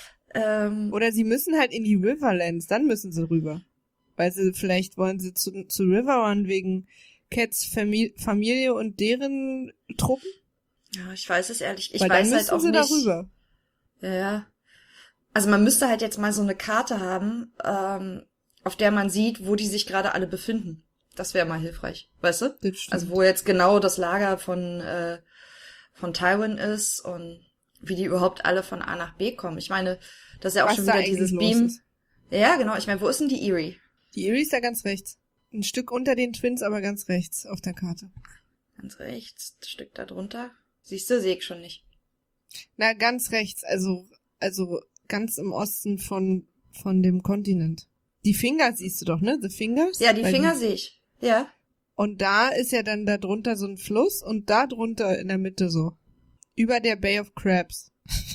Ähm, Oder sie müssen halt in die Riverlands, dann müssen sie rüber, weil sie vielleicht wollen sie zu, zu River Run wegen Cats Famili- Familie und deren Truppen. ja, ich weiß es ehrlich, ich weil weiß dann halt müssen auch sie nicht. darüber. Ja, ja. Also man müsste halt jetzt mal so eine Karte haben, ähm, auf der man sieht, wo die sich gerade alle befinden. Das wäre mal hilfreich, weißt du? Das stimmt. Also wo jetzt genau das Lager von äh, von Tywin ist und wie die überhaupt alle von A nach B kommen. Ich meine, das ist ja auch Was schon da wieder eigentlich dieses los Beam. ist. Ja, genau. Ich meine, wo ist denn die Erie? Die Erie ist da ganz rechts. Ein Stück unter den Twins, aber ganz rechts auf der Karte. Ganz rechts, ein Stück da drunter. Siehst du, sehe ich schon nicht. Na, ganz rechts, also, also ganz im Osten von, von dem Kontinent. Die Finger siehst du doch, ne? The Fingers? Ja, die Weil Finger sehe ich. Ja. Und da ist ja dann da drunter so ein Fluss und da drunter in der Mitte so. Über der Bay of Crabs.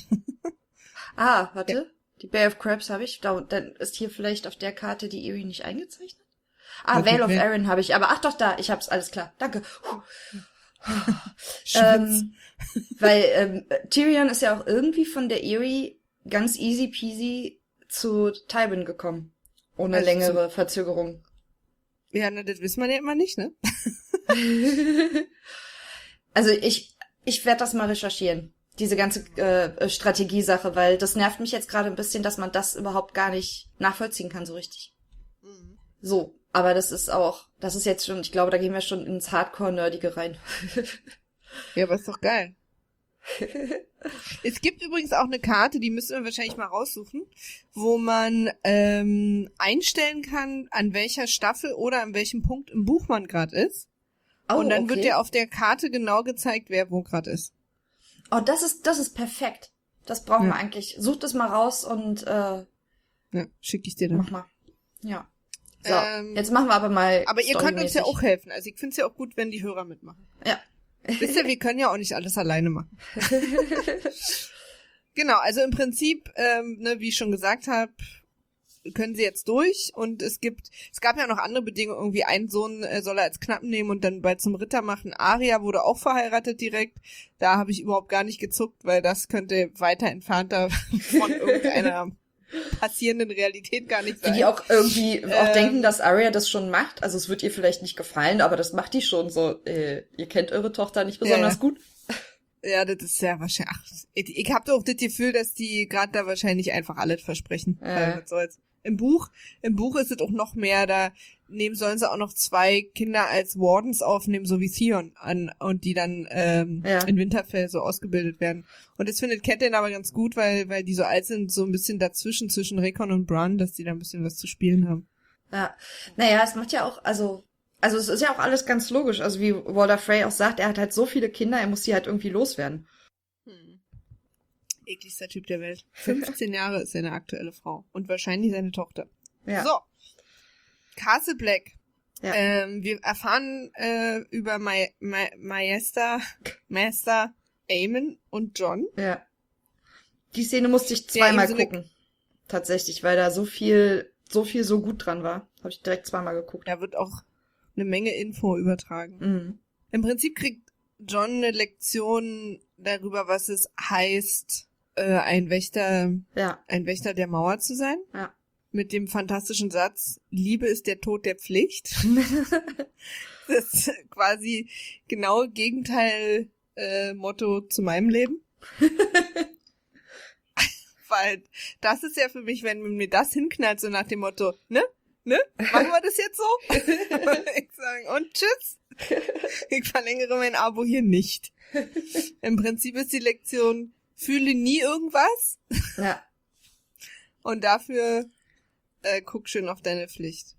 Ah, warte. Die Bay of Crabs habe ich. Da, dann ist hier vielleicht auf der Karte die Erie nicht eingezeichnet. Ah, Okay, Vale of wer- Arryn habe ich. Aber ach doch, da. Ich hab's, alles klar. Danke. Puh. Schwitz. Ähm, weil ähm, Tyrion ist ja auch irgendwie von der Erie ganz easy peasy zu Tywin gekommen. Ohne Also längere Verzögerung. Ja, na, das wissen wir ja immer nicht, ne? Also ich, ich werde das mal recherchieren. Diese ganze äh, Strategiesache, weil das nervt mich jetzt gerade ein bisschen, dass man das überhaupt gar nicht nachvollziehen kann so richtig. So, aber das ist auch, das ist jetzt schon, ich glaube, da gehen wir schon ins Hardcore-Nerdige rein. Ja, aber ist doch geil. Es gibt übrigens auch eine Karte, die müssen wir wahrscheinlich mal raussuchen, wo man ähm, einstellen kann, an welcher Staffel oder an welchem Punkt im Buch man gerade ist. Oh, Und dann okay. wird dir auf der Karte genau gezeigt, wer wo gerade ist. Oh, das ist, das ist perfekt. Das brauchen Ja. wir eigentlich. Such das mal raus und äh, Ja, schicke ich dir dann. mach mal. Ja. So, Ähm, jetzt machen wir aber mal. Aber ihr könnt uns ja storymäßig. auch helfen. Also ich finde es ja auch gut, wenn die Hörer mitmachen. Ja. Wisst ihr, wir können ja auch nicht alles alleine machen. Genau, also im Prinzip, ähm, ne, wie ich schon gesagt habe, können sie jetzt durch und es gibt, es gab ja noch andere Bedingungen, irgendwie ein Sohn äh, soll er als Knappen nehmen und dann bald zum Ritter machen. Arya wurde auch verheiratet direkt. Da habe ich überhaupt gar nicht gezuckt, weil das könnte weiter entfernter von irgendeiner passierenden Realität gar nicht Wie sein. die auch irgendwie auch Ähm, denken, dass Arya das schon macht. Also es wird ihr vielleicht nicht gefallen, aber das macht die schon so. Äh, ihr kennt eure Tochter nicht besonders Ja. gut. Ja, das ist ja wahrscheinlich, ach, ich, ich hab doch auch das Gefühl, dass die gerade da wahrscheinlich einfach alles versprechen. Ja. Äh, was soll's. Im Buch, im Buch ist es auch noch mehr, da nehmen sollen sie auch noch zwei Kinder als Wardens aufnehmen, so wie Theon an, und die dann ähm, Ja. in Winterfell so ausgebildet werden. Und das findet Catelyn aber ganz gut, weil weil die so alt sind, so ein bisschen dazwischen, zwischen Rickon und Bran, dass die da ein bisschen was zu spielen haben. Ja. Naja, es macht ja auch, also, also es ist ja auch alles ganz logisch. Also wie Walder Frey auch sagt, er hat halt so viele Kinder, er muss sie halt irgendwie loswerden. Hm. Ekligster Typ der Welt. fünfzehn Jahre ist seine aktuelle Frau. Und wahrscheinlich seine Tochter. Ja. So. Castle Black. Ja. Ähm, wir erfahren äh, über Ma Ma Maester, Maester Aemon und Jon. Ja. Die Szene musste ich Der zweimal ihm so eine- gucken. Tatsächlich, weil da so viel, so viel so gut dran war. Habe ich direkt zweimal geguckt. Da wird auch eine Menge Info übertragen. Mhm. Im Prinzip kriegt Jon eine Lektion darüber, was es heißt, äh, ein Wächter, Ja. ein Wächter der Mauer zu sein. Ja. Mit dem fantastischen Satz, Liebe ist der Tod der Pflicht. Das ist quasi genau Gegenteil äh, Motto zu meinem Leben. Weil das ist ja für mich, wenn man mir das hinknallt, so nach dem Motto, ne? Ne? Machen wir das jetzt so? Ich sage, und tschüss. Ich verlängere mein Abo hier nicht. Im Prinzip ist die Lektion, fühle nie irgendwas Ja. und dafür äh, guck schön auf deine Pflicht.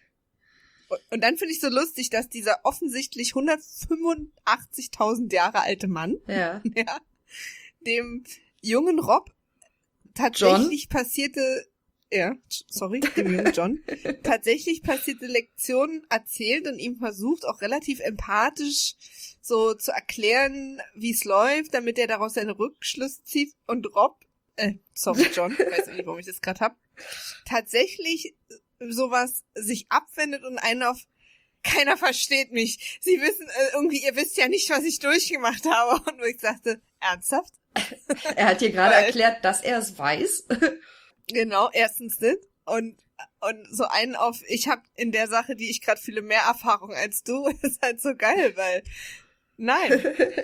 Und, und dann finde ich so lustig, dass dieser offensichtlich hundertfünfundachtzigtausend Jahre alte Mann, Ja. ja, dem jungen Rob tatsächlich passierte, ja, sorry, dem jungen John, tatsächlich passierte Lektionen erzählt und ihm versucht, auch relativ empathisch so zu erklären, wie es läuft, damit er daraus seine Rückschlüsse zieht und Rob, äh, sorry John, ich weiß nicht, warum ich das gerade hab, tatsächlich sowas sich abwendet und einen auf keiner versteht mich. Sie wissen, äh, irgendwie, ihr wisst ja nicht, was ich durchgemacht habe. Und wo ich sagte, ernsthaft? Er hat dir gerade Weil- erklärt, dass er es weiß. Genau, erstens das. Und, und so einen auf, ich habe in der Sache, die ich gerade fühle, mehr Erfahrung als du, ist halt so geil, weil, nein,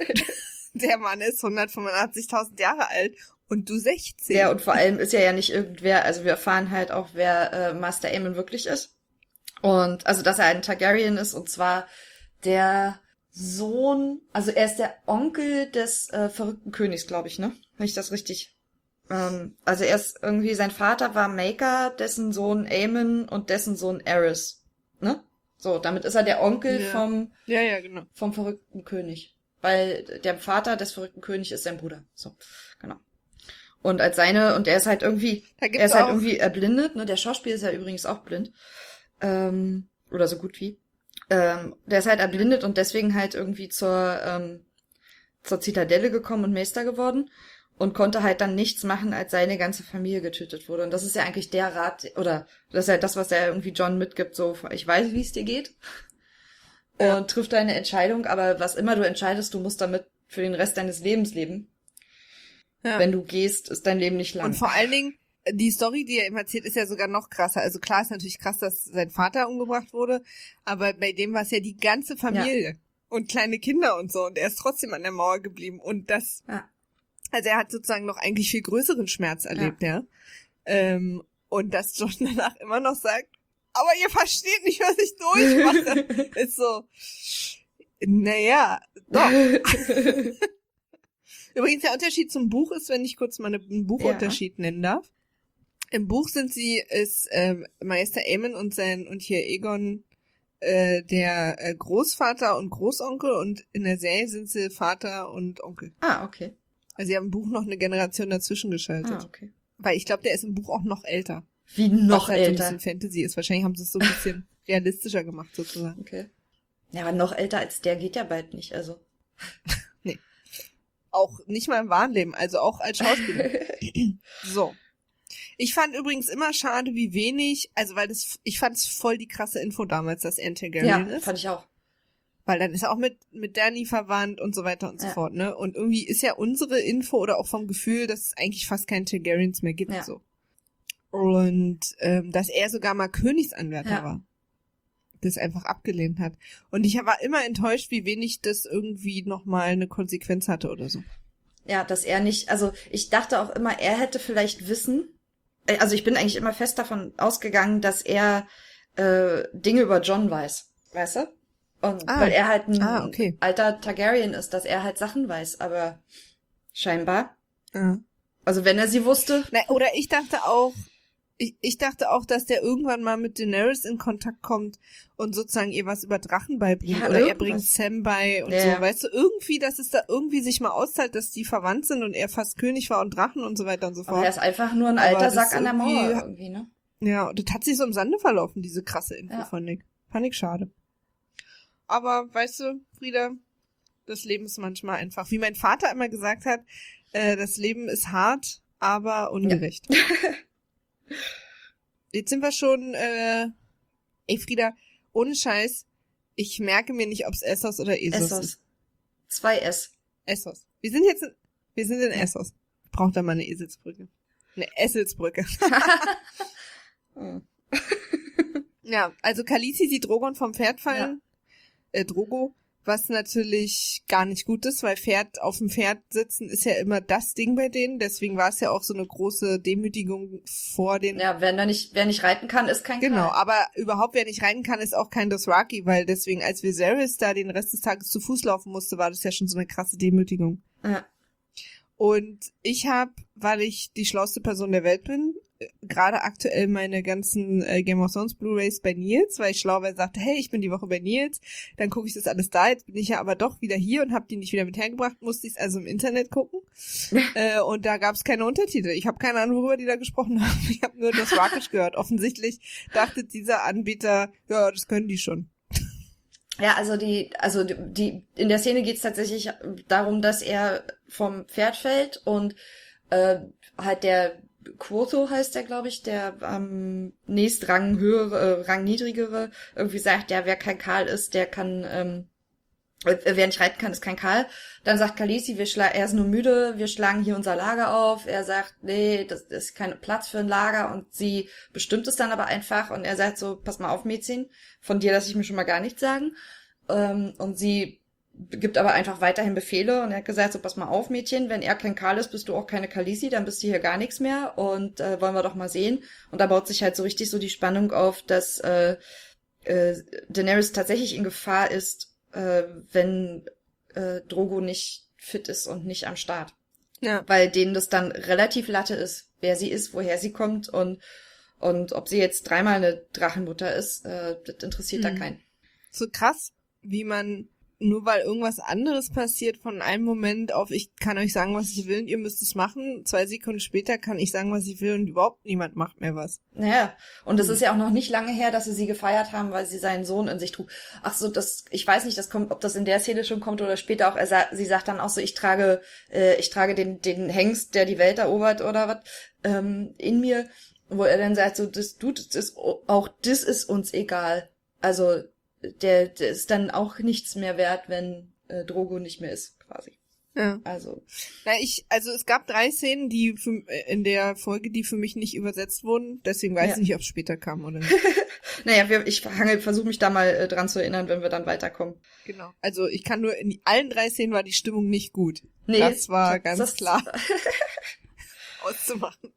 der Mann ist hundertfünfundachtzigtausend Jahre alt und du sechzehn. Ja, und vor allem ist er ja nicht irgendwer, also wir erfahren halt auch, wer äh, Master Aemon wirklich ist. Und, also, dass er ein Targaryen ist, und zwar der Sohn, also er ist der Onkel des äh, verrückten Königs, glaube ich, ne? Wenn ich das richtig... Ähm, also er ist irgendwie, sein Vater war Maker, dessen Sohn Aemon und dessen Sohn Aerys, ne? So, damit ist er der Onkel Ja. vom, Ja, ja, genau. vom verrückten König. Weil der Vater des verrückten Königs ist sein Bruder. So, genau. Und als seine, und er ist halt irgendwie, Da gibt's er ist halt auch- irgendwie erblindet, ne? Der Schauspieler ist ja übrigens auch blind. Ähm, oder so gut wie. Ähm, der ist halt erblindet und deswegen halt irgendwie zur, ähm, zur Zitadelle gekommen und Meister geworden und konnte halt dann nichts machen, als seine ganze Familie getötet wurde. Und das ist ja eigentlich der Rat, oder das ist halt das, was er irgendwie John mitgibt, so, ich weiß, wie es dir geht. Ja. Und triff deine Entscheidung, aber was immer du entscheidest, du musst damit für den Rest deines Lebens leben. Ja. Wenn du gehst, ist dein Leben nicht lang. Und vor allen Dingen, die Story, die er ihm erzählt, ist ja sogar noch krasser. Also klar ist natürlich krass, dass sein Vater umgebracht wurde, aber bei dem war es ja die ganze Familie und kleine Kinder und so und er ist trotzdem an der Mauer geblieben und das, Ja. also er hat sozusagen noch eigentlich viel größeren Schmerz erlebt, ja. Ähm, und dass John danach immer noch sagt, aber ihr versteht nicht, was ich durchmache, ist so, naja, doch. Übrigens, der Unterschied zum Buch ist, wenn ich kurz mal einen Buchunterschied nennen darf. Im Buch sind sie, ist ähm, Meister Aemon und sein und hier Aegon äh, der äh, Großvater und Großonkel und in der Serie sind sie Vater und Onkel. Ah, okay. Also sie haben im Buch noch eine Generation dazwischen geschaltet. Ah, okay. Weil ich glaube, der ist im Buch auch noch älter. Wie noch was halt so ein älter. bisschen Fantasy ist. Wahrscheinlich haben sie es so ein bisschen realistischer gemacht sozusagen. Okay. Ja, aber noch älter als der geht ja bald nicht, also. Auch nicht mal im wahren Leben, also auch als Schauspieler. So. Ich fand übrigens immer schade, wie wenig, also weil das, ich fand es voll die krasse Info damals, dass er ein Targaryen Ja, ist. fand ich auch. Weil dann ist er auch mit, mit Dany verwandt und so weiter und so Ja. fort, ne? Und irgendwie ist ja unsere Info oder auch vom Gefühl, dass es eigentlich fast keine Targaryens mehr gibt, Ja. so. Und ähm, dass er sogar mal Königsanwärter Ja. war. das einfach abgelehnt hat. Und ich war immer enttäuscht, wie wenig das irgendwie nochmal eine Konsequenz hatte oder so. Ja, dass er nicht, also ich dachte auch immer, er hätte vielleicht Wissen, also ich bin eigentlich immer fest davon ausgegangen, dass er äh, Dinge über Jon weiß, weißt du? Und Ah. weil er halt ein Ah, okay. alter Targaryen ist, dass er halt Sachen weiß, aber scheinbar. Ja. Also wenn er sie wusste. Na, oder ich dachte auch, ich, ich dachte auch, dass der irgendwann mal mit Daenerys in Kontakt kommt und sozusagen ihr was über Drachen beibringt. Ja, oder er irgendwas. bringt Sam bei und Ja. so. Weißt du, irgendwie, dass es da irgendwie sich mal auszahlt, dass die verwandt sind und er fast König war und Drachen und so weiter und so Aber fort. er ist einfach nur ein Aber alter das Sack an der irgendwie- Mauer irgendwie, ne? Ja, und das hat sich so im Sande verlaufen, diese krasse Info, Ja. fand ich. Fand ich schade. Aber, weißt du, Frieda, das Leben ist manchmal einfach, wie mein Vater immer gesagt hat, äh, das Leben ist hart, aber ungerecht. Jetzt sind wir schon, äh, ey Frieda, ohne Scheiß, ich merke mir nicht, ob es Essos oder Essos ist. Essos. Zwei S. Essos. Wir sind jetzt, in, wir sind in Ja. Essos. Ich brauche da mal eine Eselsbrücke. Eine Esselsbrücke. Hm. Ja, also Khaleesi sieht Drogon vom Pferd fallen, äh, Drogo, was natürlich gar nicht gut ist, weil Pferd auf dem Pferd sitzen ist ja immer das Ding bei denen, deswegen war es ja auch so eine große Demütigung vor den... Ja, wenn er nicht, wer nicht reiten kann, ist kein Genau, Karl. aber überhaupt, wer nicht reiten kann, ist auch kein Dothraki, weil deswegen, als Viserys da den Rest des Tages zu Fuß laufen musste, war das ja schon so eine krasse Demütigung. Ja. Und ich habe, weil ich die schlauste Person der Welt bin, äh, gerade aktuell meine ganzen äh, Game of Thrones Blu-rays bei Nils, weil ich schlauerweise sagte, hey, ich bin die Woche bei Nils, dann gucke ich das alles da, jetzt bin ich ja aber doch wieder hier und habe die nicht wieder mit hergebracht, musste ich es also im Internet gucken. äh, und da gab es keine Untertitel. Ich habe keine Ahnung, worüber die da gesprochen haben. Ich habe nur das Rakisch gehört. Offensichtlich dachte dieser Anbieter, ja, das können die schon. Ja, also die, also die, die in der Szene geht's tatsächlich darum, dass er vom Pferd fällt und äh, halt der Quotho heißt der, glaube ich, der am nächst Rang höhere, äh, Rang niedrigere irgendwie sagt, ja, wer kein Karl ist, der kann, ähm, äh, wer nicht reiten kann, ist kein Karl. Dann sagt Khaleesi, wir schla- er ist nur müde, wir schlagen hier unser Lager auf. Er sagt, nee, das ist kein Platz für ein Lager und sie bestimmt es dann aber einfach und er sagt so, pass mal auf, Mädchen, von dir lasse ich mir schon mal gar nichts sagen. Ähm, und sie gibt aber einfach weiterhin Befehle und er hat gesagt, so pass mal auf, Mädchen, wenn er kein Karl ist, bist du auch keine Khaleesi, dann bist du hier gar nichts mehr und äh, wollen wir doch mal sehen. Und da baut sich halt so richtig so die Spannung auf, dass äh, äh, Daenerys tatsächlich in Gefahr ist, äh, wenn äh, Drogo nicht fit ist und nicht am Start. Ja. Weil denen das dann relativ Latte ist, wer sie ist, woher sie kommt und und ob sie jetzt dreimal eine Drachenmutter ist, äh, das interessiert Mhm. da keinen. So krass, wie man, nur weil irgendwas anderes passiert, von einem Moment auf, ich kann euch sagen, was ich will und ihr müsst es machen, zwei Sekunden später kann ich sagen, was ich will und überhaupt niemand macht mehr was. Naja, und es ist ja auch noch nicht lange her, dass sie sie gefeiert haben, weil sie seinen Sohn in sich trug. Ach so, das, ich weiß nicht, das kommt, ob das in der Szene schon kommt oder später auch. Er sa- sie sagt dann auch so, ich trage, äh, ich trage den, den Hengst, der die Welt erobert oder was, ähm, in mir, wo er dann sagt so, das, du, das ist, auch das ist uns egal. Also, der, der ist dann auch nichts mehr wert, wenn äh, Drogo nicht mehr ist, quasi. Ja. Also, Na, ich, also es gab drei Szenen, die für, in der Folge, die für mich nicht übersetzt wurden, deswegen weiß Ja. ich nicht, ob es später kam oder nicht. naja, wir, ich versuche mich da mal äh, dran zu erinnern, wenn wir dann weiterkommen. Genau. Also ich kann nur, in allen drei Szenen war die Stimmung nicht gut. Nee, das war ganz das- klar auszumachen.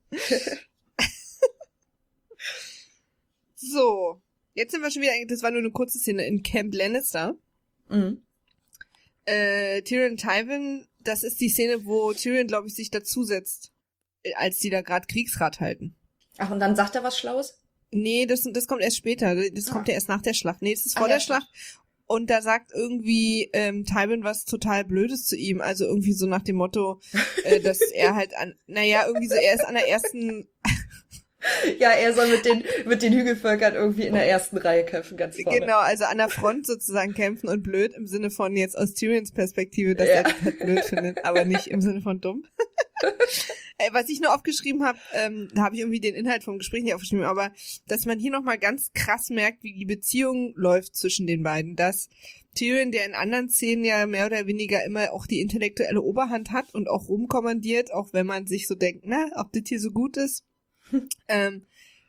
So, jetzt sind wir schon wieder, das war nur eine kurze Szene in Camp Lannister. Mhm. Äh, Tyrion Tywin, das ist die Szene, wo Tyrion, glaube ich, sich dazusetzt, äh, als die da gerade Kriegsrat halten. Ach, und dann sagt er was Schlaues? Nee, das, das kommt erst später. Das Ah. kommt ja erst nach der Schlacht. Nee, das ist Ach vor ja, der Schlacht. Und da sagt irgendwie ähm, Tywin was total Blödes zu ihm. Also irgendwie so nach dem Motto, äh, dass er halt an, naja, irgendwie so, er ist an der ersten, Ja, er soll mit den, mit den Hügelvölkern irgendwie in der ersten Reihe kämpfen, ganz vorne. genau, also an der Front sozusagen kämpfen und blöd im Sinne von jetzt aus Tyrions Perspektive, dass Ja. er das halt blöd findet, aber nicht im Sinne von dumm. Ey, was ich nur aufgeschrieben habe, ähm, da habe ich irgendwie den Inhalt vom Gespräch nicht aufgeschrieben, aber dass man hier nochmal ganz krass merkt, wie die Beziehung läuft zwischen den beiden, dass Tyrion, der in anderen Szenen ja mehr oder weniger immer auch die intellektuelle Oberhand hat und auch rumkommandiert, auch wenn man sich so denkt, na, ob das hier so gut ist, ähm,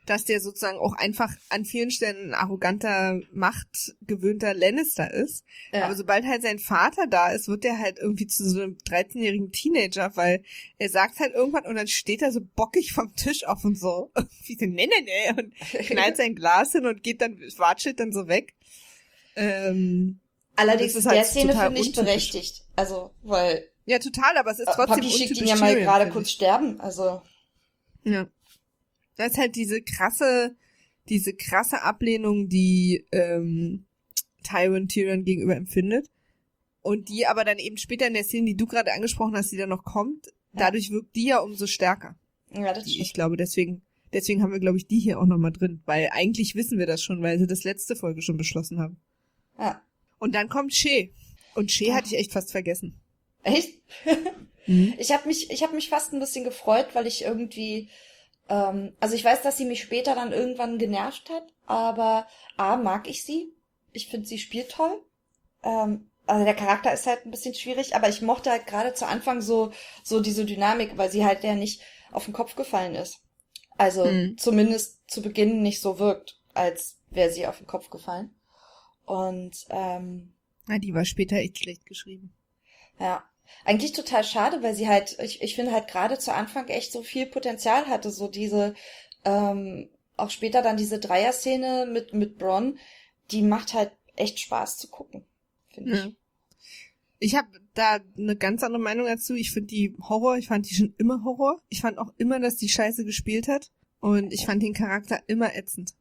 dass der sozusagen auch einfach an vielen Stellen ein arroganter, machtgewöhnter Lannister ist. Ja. Aber sobald halt sein Vater da ist, wird der halt irgendwie zu so einem dreizehnjährigen Teenager, weil er sagt halt irgendwann und dann steht er so bockig vom Tisch auf und so. Wie so, nee, nee, nee. Und knallt sein Glas hin und geht dann, watschelt dann so weg. Ähm, Allerdings das ist ist der halt Szene, total finde ich, untypisch. berechtigt. Also, weil Ja, total, aber es ist äh, trotzdem Papi schickt ihn untypisch ja mal Tyrion, gerade finde kurz ich. sterben. Also, Ja. Das ist halt diese krasse, diese krasse Ablehnung, die ähm, Tywin Tyrion gegenüber empfindet. Und die aber dann eben später in der Szene, die du gerade angesprochen hast, die dann noch kommt, Ja. dadurch wirkt die ja umso stärker. ja, das Die, stimmt. ich glaube, deswegen, deswegen haben wir, glaube ich, die hier auch nochmal drin. Weil eigentlich wissen wir das schon, weil sie das letzte Folge schon beschlossen haben. Ja. Und dann kommt Shea. Und Shea Ach. hatte ich echt fast vergessen. Echt? Mhm. Ich habe mich, ich habe mich fast ein bisschen gefreut, weil ich irgendwie, ähm, also ich weiß, dass sie mich später dann irgendwann genervt hat, aber A, mag ich sie. Ich finde, sie spielt toll. Ähm, also der Charakter ist halt ein bisschen schwierig, aber ich mochte halt gerade zu Anfang so, so diese Dynamik, weil sie halt ja nicht auf den Kopf gefallen ist. Also Mhm. zumindest zu Beginn nicht so wirkt, als wäre sie auf den Kopf gefallen. Und ähm, Ja, die war später echt schlecht geschrieben. ja, eigentlich total schade, weil sie halt, ich, ich finde halt gerade zu Anfang echt so viel Potenzial hatte, so diese, ähm, auch später dann diese Dreier-Szene mit, mit Bronn, die macht halt echt Spaß zu gucken, finde Ja. ich. Ich habe da eine ganz andere Meinung dazu. Ich finde die Horror, ich fand die schon immer Horror. Ich fand auch immer, dass die Scheiße gespielt hat. Und ich fand den Charakter immer ätzend.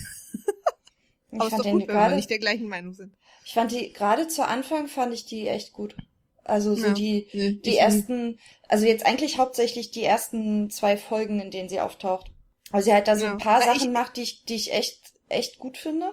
Ich Aber ist fand doch den gut, wenn wir gerade, nicht der gleichen Meinung sind. ich fand die, gerade zu Anfang fand ich die echt gut. Also so Ja. die, Nee, die ich- ersten, also jetzt eigentlich hauptsächlich die ersten zwei Folgen, in denen sie auftaucht. Weil sie halt da so Ja. ein paar Weil Sachen ich- macht, die ich, die ich echt, echt gut finde.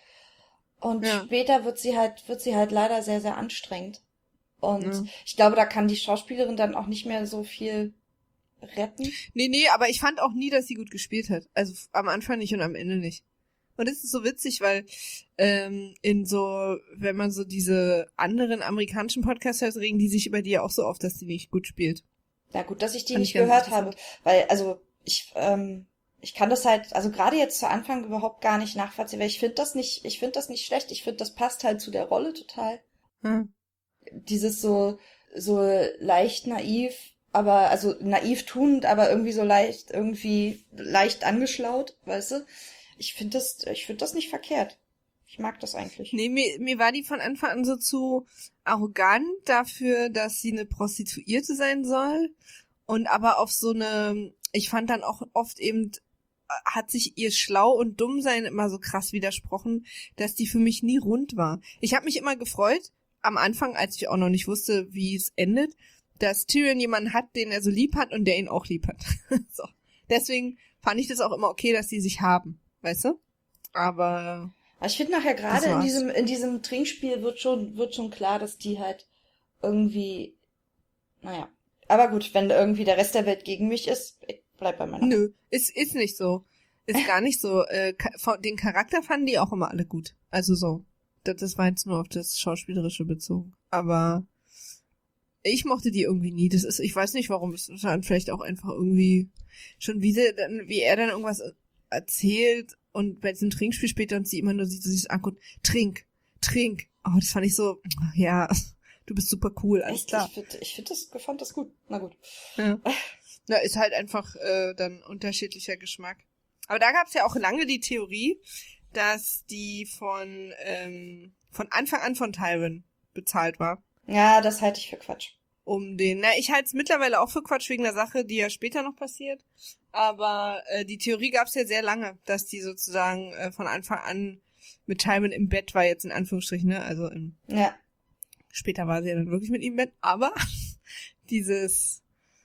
Und Ja. später wird sie halt, wird sie halt leider sehr, sehr anstrengend. Und Ja. ich glaube, da kann die Schauspielerin dann auch nicht mehr so viel retten. Nee, nee, aber ich fand auch nie, dass sie gut gespielt hat. Also f- am Anfang nicht und am Ende nicht. Und es ist so witzig, weil ähm, in so, wenn man so diese anderen amerikanischen Podcasts hört, regen die sich über die ja auch so auf, dass die nicht gut spielt. Ja gut, dass ich die Fand nicht ich ganz gehört habe. interessant. Weil, also, ich, ähm, ich kann das halt, also gerade jetzt zu Anfang überhaupt gar nicht nachvollziehen, weil ich finde das nicht, ich finde das nicht schlecht. Ich finde, das passt halt zu der Rolle total. Hm. Dieses so, so leicht naiv, aber, also naiv tunend, aber irgendwie so leicht, irgendwie leicht angeschlaut, weißt du? Ich finde das, ich finde das nicht verkehrt. Ich mag das eigentlich. Nee, mir, mir war die von Anfang an so zu arrogant dafür, dass sie eine Prostituierte sein soll. Und aber auf so eine, ich fand dann auch oft eben, äh, hat sich ihr Schlau und Dummsein immer so krass widersprochen, dass die für mich nie rund war. Ich habe mich immer gefreut, am Anfang, als ich auch noch nicht wusste, wie es endet, dass Tyrion jemanden hat, den er so lieb hat und der ihn auch lieb hat. So. Deswegen fand ich das auch immer okay, dass die sich haben, weißt du? Aber Aber ich finde nachher gerade Das in war's. diesem, in diesem Trinkspiel wird schon, wird schon klar, dass die halt irgendwie, naja. Aber gut, wenn irgendwie der Rest der Welt gegen mich ist, ich bleib bei meiner. nö, ist, ist nicht so. Ist gar nicht so. Äh, ka- von- den Charakter fanden die auch immer alle gut. Also so. Das, das war jetzt nur auf das Schauspielerische bezogen. Aber ich mochte die irgendwie nie. Das ist, ich weiß nicht warum. Es ist dann vielleicht auch einfach irgendwie schon wie, sie dann, wie er dann irgendwas erzählt und bei diesem Trinkspiel später und sie immer nur sieht, so sich anguckt, trink, trink. Oh, das fand ich so, ja, du bist super cool, alles Echt? klar. Ich finde, ich find das, fand das gut. Na gut. Ja. Na, ist halt einfach äh, dann unterschiedlicher Geschmack. Aber da gab's ja auch lange die Theorie, dass die von ähm, von Anfang an von Tywin bezahlt war. Ja, das halte ich für Quatsch. Um den, na, ich halte es mittlerweile auch für Quatsch wegen der Sache, die ja später noch passiert. Aber äh, die Theorie gab's ja sehr lange, dass die sozusagen äh, von Anfang an mit Tywin im Bett war, jetzt in Anführungsstrichen, ne? Also im, Ja. später war sie ja dann wirklich mit ihm im Bett, aber dieses,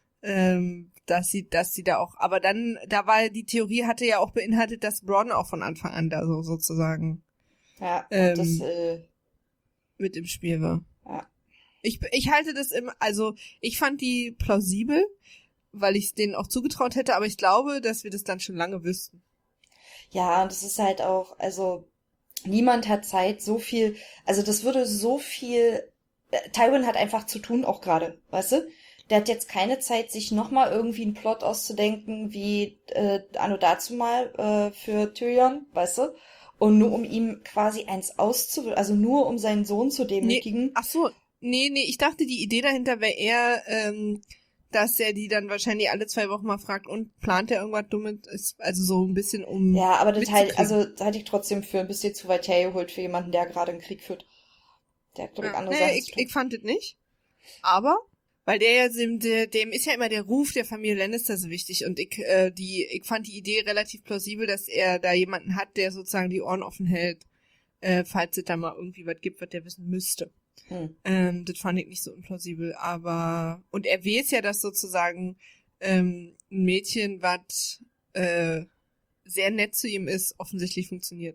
ähm, dass sie, dass sie da auch, aber dann, da war die Theorie hatte ja auch beinhaltet, dass Bronn auch von Anfang an da so sozusagen Ja, Ähm, das, äh, mit im Spiel war. Ja. Ich, ich halte das im, also ich fand die plausibel, weil ich es denen auch zugetraut hätte, aber ich glaube, dass wir das dann schon lange wüssten. ja, und das ist halt auch, also, niemand hat Zeit, so viel, also das würde so viel, äh, Tywin hat einfach zu tun auch gerade, weißt du? der hat jetzt keine Zeit, sich nochmal irgendwie einen Plot auszudenken, wie äh, anno dazu mal äh, für Tyrion, weißt du? Und nur um ihm quasi eins auszuwählen, also nur um seinen Sohn zu demütigen. Nee, ach so, nee, nee, ich dachte, die Idee dahinter wäre eher, ähm, dass er die dann wahrscheinlich alle zwei Wochen mal fragt und plant er irgendwas Dummes, ist also so ein bisschen um Ja, aber das halt, mitzukriegen. also das halte ich trotzdem für ein bisschen zu weit hergeholt für jemanden, der gerade einen Krieg führt. Der hat, glaube ich, Ja. andere Nee, Sachen ich, zu tun. ich fand es nicht, aber weil der ja dem, der, dem ist ja immer der Ruf der Familie Lannister so wichtig und ich äh, die ich fand die Idee relativ plausibel, dass er da jemanden hat, der sozusagen die Ohren offen hält, äh, falls es da mal irgendwie was gibt, was der wissen müsste. Hm. Ähm, das fand ich nicht so unplausibel, aber und er weiß ja, dass sozusagen ähm, ein Mädchen, was äh, sehr nett zu ihm ist, offensichtlich funktioniert.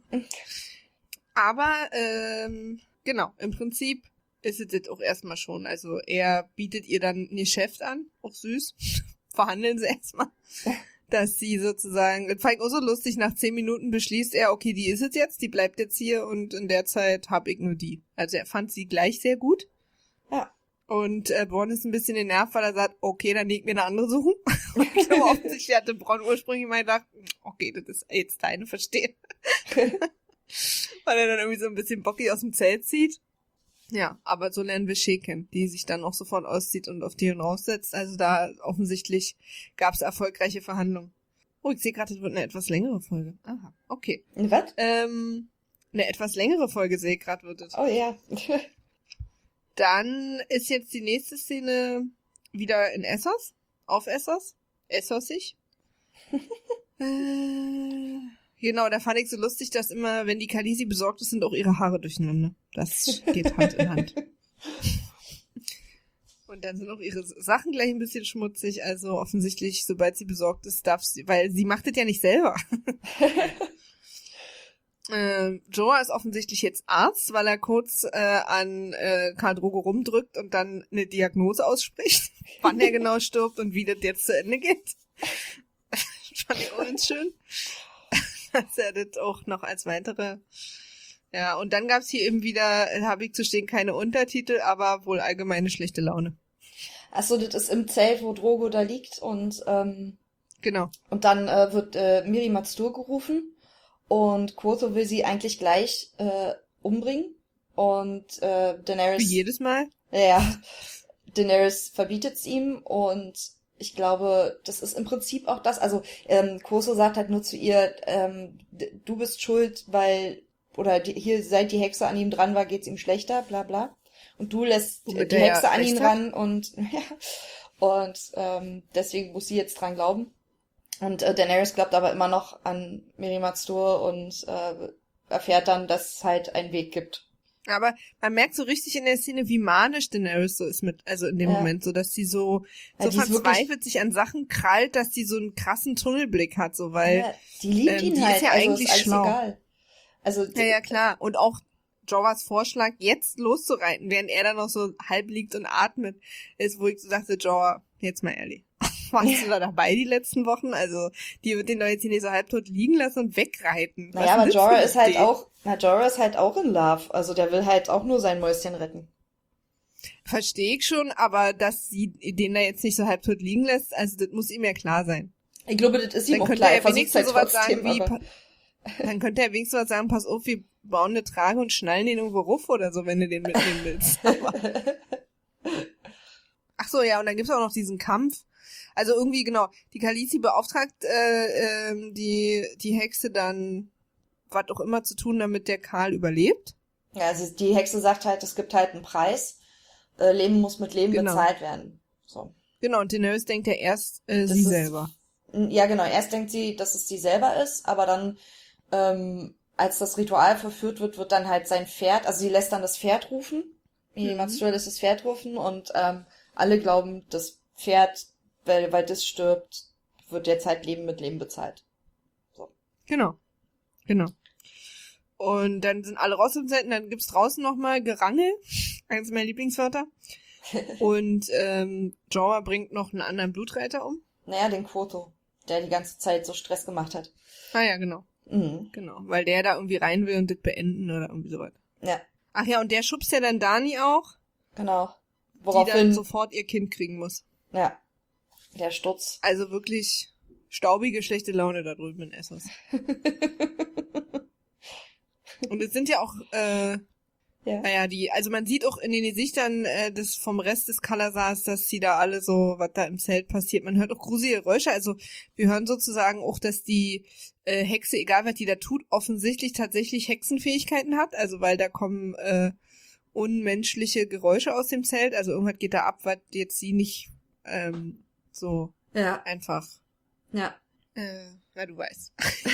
Aber ähm, genau, im Prinzip ist es das auch erstmal schon. Also er bietet ihr dann ein Geschäft an, auch süß. Verhandeln sie erstmal. Dass sie sozusagen, das fand ich auch so lustig, nach zehn Minuten beschließt er, okay, die ist es jetzt, die bleibt jetzt hier und in der Zeit hab ich nur die. Also er fand sie gleich sehr gut. Ja. Und äh, Bronn ist ein bisschen genervt, weil er sagt, okay, dann leg mir eine andere suchen. Und ich glaube, offensichtlich hatte Bronn ursprünglich mal gedacht, okay, das ist jetzt deine, verstehe. Weil er dann irgendwie so ein bisschen bockig aus dem Zelt zieht. Ja, aber so lernen wir Shea kennen, die sich dann auch sofort auszieht und auf Tyrion raussetzt. Also da offensichtlich gab es erfolgreiche Verhandlungen. Oh, ich sehe gerade, es wird eine etwas längere Folge. Aha, okay. Was? Ähm, eine etwas längere Folge sehe ich gerade, wird es. Oh ja. Dann ist jetzt die nächste Szene wieder in Essos. Auf Essos. Essossig. äh, genau, da fand ich so lustig, dass immer, wenn die Khaleesi besorgt ist, sind auch ihre Haare durcheinander. Das geht Hand in Hand. Und dann sind auch ihre Sachen gleich ein bisschen schmutzig. Also offensichtlich, sobald sie besorgt ist, darf sie, weil sie macht es ja nicht selber. äh, Jorah ist offensichtlich jetzt Arzt, weil er kurz äh, an äh, Khal Drogo rumdrückt und dann eine Diagnose ausspricht, wann er genau stirbt und wie das jetzt zu Ende geht. Das fand ich auch ganz schön. Dass er das auch noch als weitere... Ja, und dann gab's hier eben wieder, habe ich zu stehen, keine Untertitel, aber wohl allgemeine schlechte Laune. Achso, das ist im Zelt, wo Drogo da liegt und ähm, Genau. und dann äh, wird äh, Miri Mazdur gerufen und Quotho will sie eigentlich gleich äh, umbringen und äh, Daenerys... Wie jedes Mal? Ja, Daenerys verbietet's ihm und ich glaube, das ist im Prinzip auch das, also ähm, Quotho sagt halt nur zu ihr, ähm, du bist schuld, weil, oder die, hier seit die Hexe an ihm dran war, geht's ihm schlechter, bla bla. Und du lässt Womit die der Hexe ja an ihn recht hat. ran und ja, und ähm, deswegen muss sie jetzt dran glauben. Und äh, Daenerys glaubt aber immer noch an Miri Mazdur und äh, erfährt dann, dass es halt einen Weg gibt. Aber man merkt so richtig in der Szene, wie manisch Daenerys so ist mit, also in dem Ja. Moment, so dass sie so, Ja, so die ist verzweifelt wirklich- sich an Sachen krallt, dass die so einen krassen Tunnelblick hat, so, weil, Ja, die liebt ähm, ihn die halt, ist ja also eigentlich ist alles schlau. egal. Also ja, ja, klar. Und auch Jorahs Vorschlag, jetzt loszureiten, während er dann noch so halb liegt und atmet, ist, wo ich so dachte, Jorah, jetzt mal ehrlich. Warst du da dabei die letzten Wochen? Also, die wird den doch jetzt hier nicht so halbtot liegen lassen und wegreiten. Was Naja, aber denn das für Jorah eine ist halt Idee? auch, na, Jorah ist halt auch in Love. Also der will halt auch nur sein Mäuschen retten. Verstehe ich schon, aber dass sie den da jetzt nicht so halbtot liegen lässt, also das muss ihm ja klar sein. Ich glaube, das ist ihm Dann auch könnte klar. er Er versucht's wenigstens halt sowas trotzdem, sagen wie, aber... pa- dann könnte er wenigstens was sagen, pass auf, wir bauen eine Trage und schnallen den irgendwo ruf oder so, wenn du den mitnehmen willst. Aber ach so, ja, und dann gibt's auch noch diesen Kampf. Also irgendwie, genau, die Khaleesi beauftragt äh, ähm, die, die Hexe dann, was auch immer zu tun, damit der Karl überlebt. Ja, also die Hexe sagt halt, es gibt halt einen Preis. Äh, Leben muss mit Leben Genau. bezahlt werden. So. Genau, und Daenerys denkt ja erst äh, Das sie ist- selber. Ja, genau. Erst denkt sie, dass es sie selber ist, aber dann, ähm, als das Ritual verführt wird, wird dann halt sein Pferd, also sie lässt dann das Pferd rufen. Miri Mhm. Mazdur lässt das Pferd rufen und ähm, alle glauben, das Pferd, weil, weil das stirbt, wird jetzt halt Leben mit Leben bezahlt. Genau. Genau. Und dann sind alle raus im Zelt und dann gibt's draußen nochmal Gerangel. Eines meiner Lieblingswörter. Und ähm, Jorah bringt noch einen anderen Blutreiter um. Naja, den Quotho, der die ganze Zeit so Stress gemacht hat. Ah ja, genau. Mhm. Genau. Weil der da irgendwie rein will und das beenden oder irgendwie sowas. Ja, Ach ja, und der schubst ja dann Dani auch. genau. Woraufhin, die dann sofort ihr Kind kriegen muss. Ja, der Sturz. Also wirklich staubige, schlechte Laune da drüben in Essos. Und es sind ja auch, äh, Ja. naja, die, also man sieht auch in den Gesichtern äh, des, vom Rest des Kalasars, dass die da alle so, was da im Zelt passiert. Man hört auch gruselige Geräusche. Also wir hören sozusagen auch, dass die äh, Hexe, egal was die da tut, offensichtlich tatsächlich Hexenfähigkeiten hat. Also weil da kommen äh, unmenschliche Geräusche aus dem Zelt. Also irgendwas geht da ab, was jetzt sie nicht ähm, so Ja, einfach, ja. äh, na du weißt.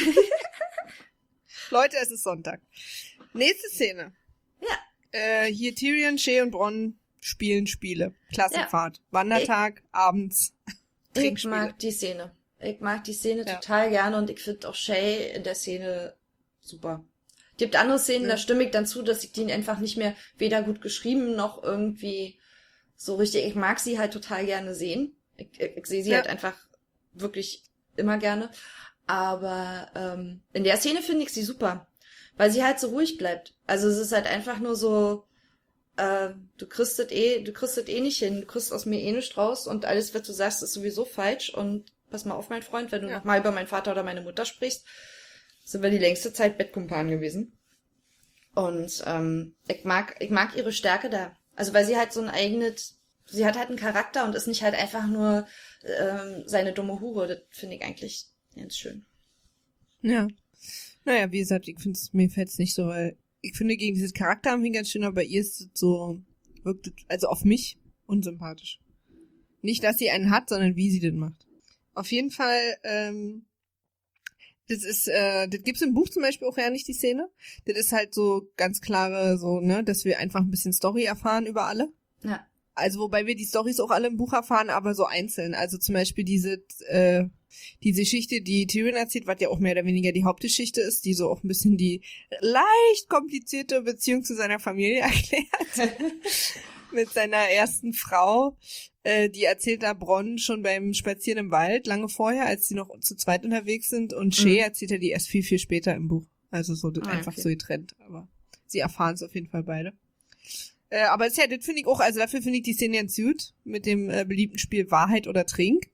Leute, es ist Sonntag. Nächste Szene. Ja. Äh, hier Tyrion, Shae und Bronn spielen Spiele. Klassenfahrt. Wandertag, abends. Ich Trinkspiele. mag die Szene. Ich mag die Szene Ja. total gerne und ich finde auch Shae in der Szene super. Es gibt andere Szenen, Ja. da stimme ich dann zu, dass ich die einfach nicht mehr weder gut geschrieben noch irgendwie so richtig. Ich mag sie halt total gerne sehen. Ich, ich, ich sehe sie Ja. halt einfach wirklich immer gerne. Aber ähm, in der Szene finde ich sie super, weil sie halt so ruhig bleibt. Also es ist halt einfach nur so, äh, du kriegst das eh, du kriegst das eh nicht hin, du kriegst aus mir eh nicht raus und alles, was du sagst, ist sowieso falsch. Und pass mal auf, mein Freund, wenn du Ja. noch mal über meinen Vater oder meine Mutter sprichst, sind wir die längste Zeit Bettkumpan gewesen. Und ähm, ich mag, ich mag ihre Stärke da. Also weil sie halt so ein eigenes, sie hat halt einen Charakter und ist nicht halt einfach nur ähm, seine dumme Hure. Das finde ich eigentlich ganz schön. Ja. Naja, wie gesagt, ich finde mir fällt's nicht so, weil ich finde, gegen dieses Charakter haben wir ganz schön, aber bei ihr ist es so, wirkt es, also auf mich, unsympathisch. Nicht, dass sie einen hat, sondern wie sie den macht. Auf jeden Fall, ähm, das ist, äh, das gibt's im Buch zum Beispiel auch ja nicht, die Szene. Das ist halt so ganz klare, so, ne, dass wir einfach ein bisschen Story erfahren über alle. Ja. Also wobei wir die Storys auch alle im Buch erfahren, aber so einzeln. Also zum Beispiel diese, äh, diese Geschichte, die Tyrion erzählt, was ja auch mehr oder weniger die Hauptgeschichte ist, die so auch ein bisschen die leicht komplizierte Beziehung zu seiner Familie erklärt. Mit seiner ersten Frau. Äh, die erzählt da Bronn schon beim Spazieren im Wald, lange vorher, als sie noch zu zweit unterwegs sind. Und Shae Mhm. erzählt er die erst viel, viel später im Buch. Also so Ah, einfach okay. so getrennt. Aber sie erfahren es auf jeden Fall beide. Äh, aber das, ja, das finde ich auch, also dafür finde ich die Szene ganz gut, mit dem äh, beliebten Spiel Wahrheit oder Trink.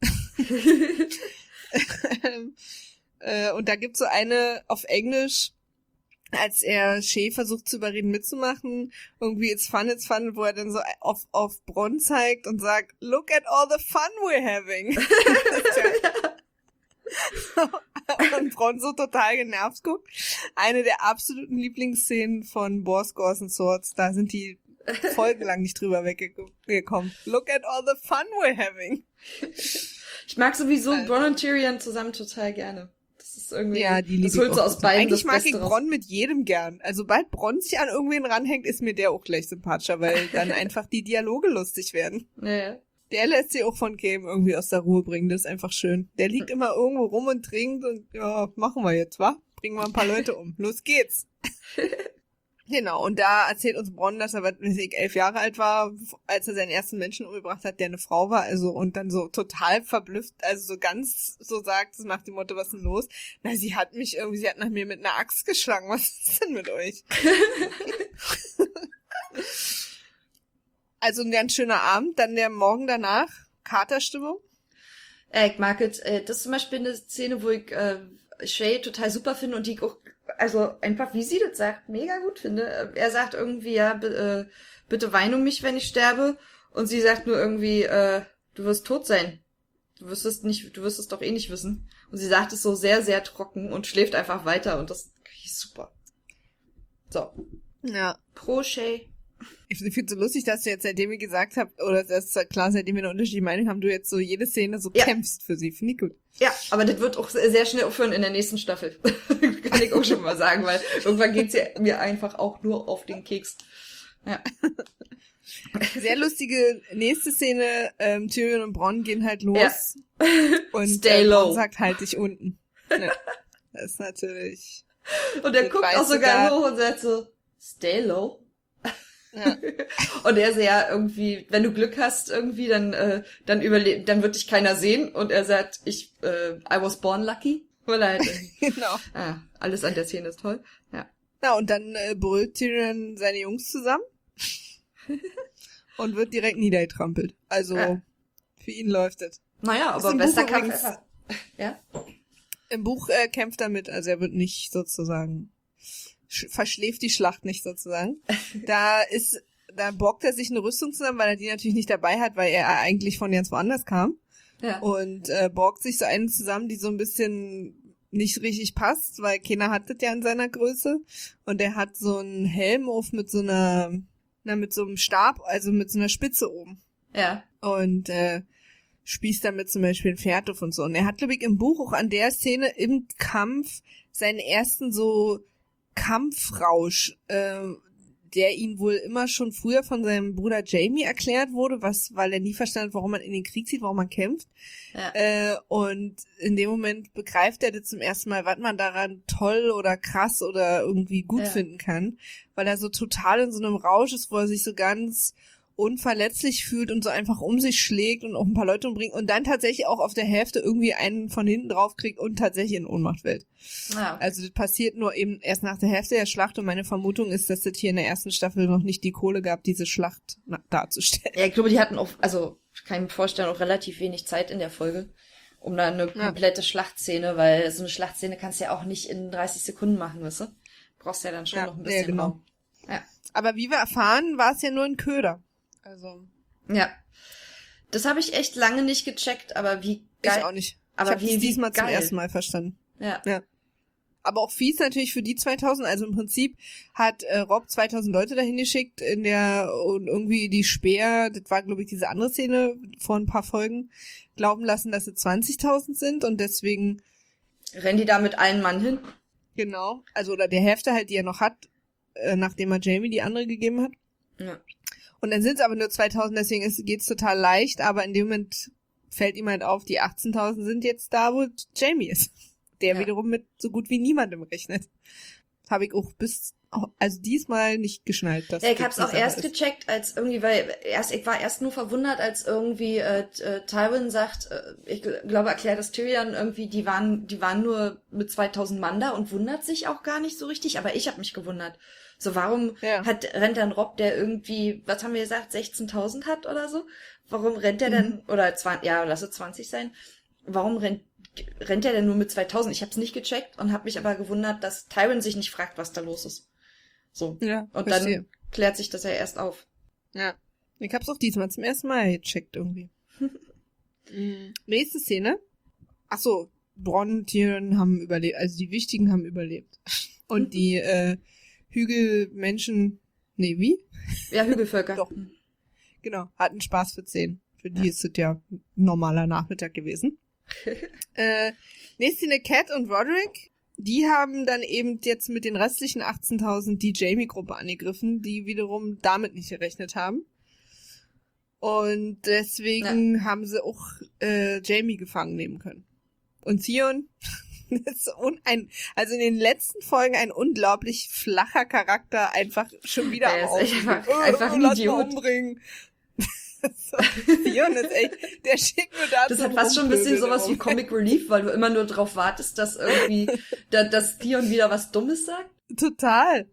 äh, und da gibt's so eine auf Englisch, als er Shae versucht zu überreden mitzumachen, irgendwie it's fun, it's fun, wo er dann so auf, auf Bronn zeigt und sagt, look at all the fun we're having. Und Bronn so total genervt guckt. Eine der absoluten Lieblingsszenen von War Scores and Swords, da sind die folgenlang nicht drüber weggekommen. Look at all the fun we're having. Ich mag sowieso Also. Bronn und Tyrion zusammen total gerne. Das ist irgendwie, Ja, die liebe das ich holt auch so aus total. beiden Eigentlich das mag Beste ich raus. Bronn mit jedem gern. Also sobald Bronn sich an irgendwen ranhängt, ist mir der auch gleich sympathischer, weil dann einfach die Dialoge lustig werden. Ja. Der lässt sich auch von Game irgendwie aus der Ruhe bringen, das ist einfach schön. Der liegt immer irgendwo rum und trinkt und ja, machen wir jetzt, wa? Bringen wir ein paar Leute um. Los geht's. Genau, und da erzählt uns Bronn, dass er, was weiß ich, elf Jahre alt war, als er seinen ersten Menschen umgebracht hat, der eine Frau war, also, und dann so total verblüfft, also so ganz so sagt, so nach dem Motto, was ist denn los? Na, sie hat mich irgendwie, sie hat nach mir mit einer Axt geschlagen, was ist denn mit euch? Also ein ganz schöner Abend, dann der Morgen danach, Katerstimmung. Äh, ich mag es, äh, das ist zum Beispiel eine Szene, wo ich äh, Shae total super finde und die ich auch, also einfach wie sie das sagt, mega gut finde. Äh, Er sagt irgendwie, ja, b- äh, bitte wein um mich, wenn ich sterbe. Und sie sagt nur irgendwie, äh, du wirst tot sein. Du wirst es nicht, du wirst es doch eh nicht wissen. Und sie sagt es so sehr, sehr trocken und schläft einfach weiter und das ist super. So, Ja. pro Shae. Ich finde es so lustig, dass du jetzt, seitdem ihr gesagt habt, oder das ist klar, seitdem wir eine unterschiedliche Meinung haben, du jetzt so jede Szene so Ja. kämpfst für sie. Finde ich gut. Ja, aber das wird auch sehr schnell aufhören in der nächsten Staffel. Kann ich auch schon mal sagen, weil irgendwann geht's ja mir einfach auch nur auf den Keks. Ja. Sehr lustige nächste Szene, ähm, Tyrion und Bronn gehen halt los. Ja. Und Stay äh, low. Bronn sagt, halt dich unten. Ja. Das ist natürlich... Und er Das guckt weißt auch so du geil da. hoch und sagt so, stay low. Ja. Und er sagt ja irgendwie, wenn du Glück hast irgendwie, dann äh, dann überle dann wird dich keiner sehen. Und er sagt, ich, äh, I was born lucky. Weil er halt, äh, Genau. ah, alles an der Szene ist toll. Ja. Ja, und dann äh, brüllt Tyrion seine Jungs zusammen. und wird direkt niedergetrampelt. Also, ja. Für ihn läuft es. Naja, aber bester Kampf ever. Ja? Im Buch äh, kämpft er mit, also er wird nicht sozusagen, sch- verschläft die Schlacht nicht sozusagen. Da ist, da borgt er sich eine Rüstung zusammen, weil er die natürlich nicht dabei hat, weil er eigentlich von ganz woanders kam. Ja. Und äh, borgt sich so eine zusammen, die so ein bisschen nicht richtig passt, weil keiner hat das ja in seiner Größe. Und er hat so einen Helm auf mit so einer, na, mit so einem Stab, also mit so einer Spitze oben. Ja. Und äh, spießt damit zum Beispiel ein Pferd auf und so. Und er hat, glaube ich, im Buch auch an der Szene im Kampf seinen ersten so Kampfrausch, äh, der ihn wohl immer schon früher von seinem Bruder Jamie erklärt wurde, was, weil er nie verstanden hat, warum man in den Krieg zieht, warum man kämpft. Ja. Äh, und in dem Moment begreift er das zum ersten Mal, was man daran toll oder krass oder irgendwie gut Ja. finden kann, weil er so total in so einem Rausch ist, wo er sich so ganz unverletzlich fühlt und so einfach um sich schlägt und auch ein paar Leute umbringt und dann tatsächlich auch auf der Hälfte irgendwie einen von hinten drauf kriegt und tatsächlich in Ohnmacht fällt. Ja. Also das passiert nur eben erst nach der Hälfte der Schlacht und meine Vermutung ist, dass das hier in der ersten Staffel noch nicht die Kohle gab, diese Schlacht na- darzustellen. Ja, ich glaube, die hatten auch, also ich kann mir vorstellen, auch relativ wenig Zeit in der Folge, um da eine Ja. komplette Schlachtszene, weil so eine Schlachtszene kannst du ja auch nicht in dreißig Sekunden machen, weißt du? Brauchst ja dann schon Ja, noch ein ja, bisschen genau. Raum. Ja. Aber wie wir erfahren, war es ja nur ein Köder. Also, Ja. Das habe ich echt lange nicht gecheckt, aber wie geil. ich auch nicht. Aber ich habe wie, es wie diesmal zum geil. ersten Mal verstanden. Ja. Ja. Aber auch fies natürlich für die zweitausend, also im Prinzip hat äh, Rob zweitausend Leute dahin geschickt in der, und irgendwie die Speer, das war glaube ich diese andere Szene vor ein paar Folgen, glauben lassen, dass es zwanzigtausend sind und deswegen, Rennen die da mit einem Mann hin? genau, also oder der Hälfte halt, die er noch hat, äh, nachdem er Jamie die andere gegeben hat. Ja. Und dann sind es aber nur zweitausend, deswegen ist, geht's total leicht, aber in dem Moment fällt ihm halt auf, die achtzehntausend sind jetzt da, wo Jamie ist. Der Ja. wiederum mit so gut wie niemandem rechnet. Habe ich auch bis, also diesmal nicht geschnallt. Dass Ja, ich das hab's die auch Sache erst ist. gecheckt, als irgendwie, weil erst ich war erst nur verwundert, als irgendwie äh, äh, Tywin sagt, äh, ich gl- glaube, erklärt das Tyrion irgendwie, die waren, die waren nur mit zweitausend Mann da und wundert sich auch gar nicht so richtig, aber ich habe mich gewundert. So, warum Ja. hat rennt dann Rob, der irgendwie, was haben wir gesagt, sechzehntausend hat oder so? Warum rennt der Mhm. denn, oder zwanzig, ja, lass es zwanzig sein, warum rennt rennt er denn nur mit zweitausend? Ich hab's nicht gecheckt und hab mich aber gewundert, dass Tywin sich nicht fragt, was da los ist. So. Ja, Und verstehe. dann klärt sich das ja erst auf. Ja. Ich hab's auch diesmal zum ersten Mal gecheckt irgendwie. Mhm. Nächste Szene. Ach so, Bronn und Tyrion haben überlebt, also die Wichtigen haben überlebt. Und die äh, Hügelmenschen, nee, wie? Ja, Hügelvölker. Doch. Genau, hatten Spaß für zehn. Für die ist es ja ein normaler Nachmittag gewesen. äh, nächste Szene, Cat und Roderick. Die haben dann eben jetzt mit den restlichen achtzehntausend die Jamie-Gruppe angegriffen, die wiederum damit nicht gerechnet haben. Und deswegen haben sie auch äh, Jamie gefangen nehmen können. Und Theon ist un ein, also in den letzten Folgen ein unglaublich flacher Charakter, einfach schon wieder Der am ist echt Aufregen. einfach- einfach ein lass mal Idiot. umbringen. So, Theon ist echt, der schickt nur dazu. Das hat fast schon ein bisschen sowas wie Comic Relief, weil du immer nur drauf wartest, dass irgendwie, da, dass Theon wieder was Dummes sagt. Total.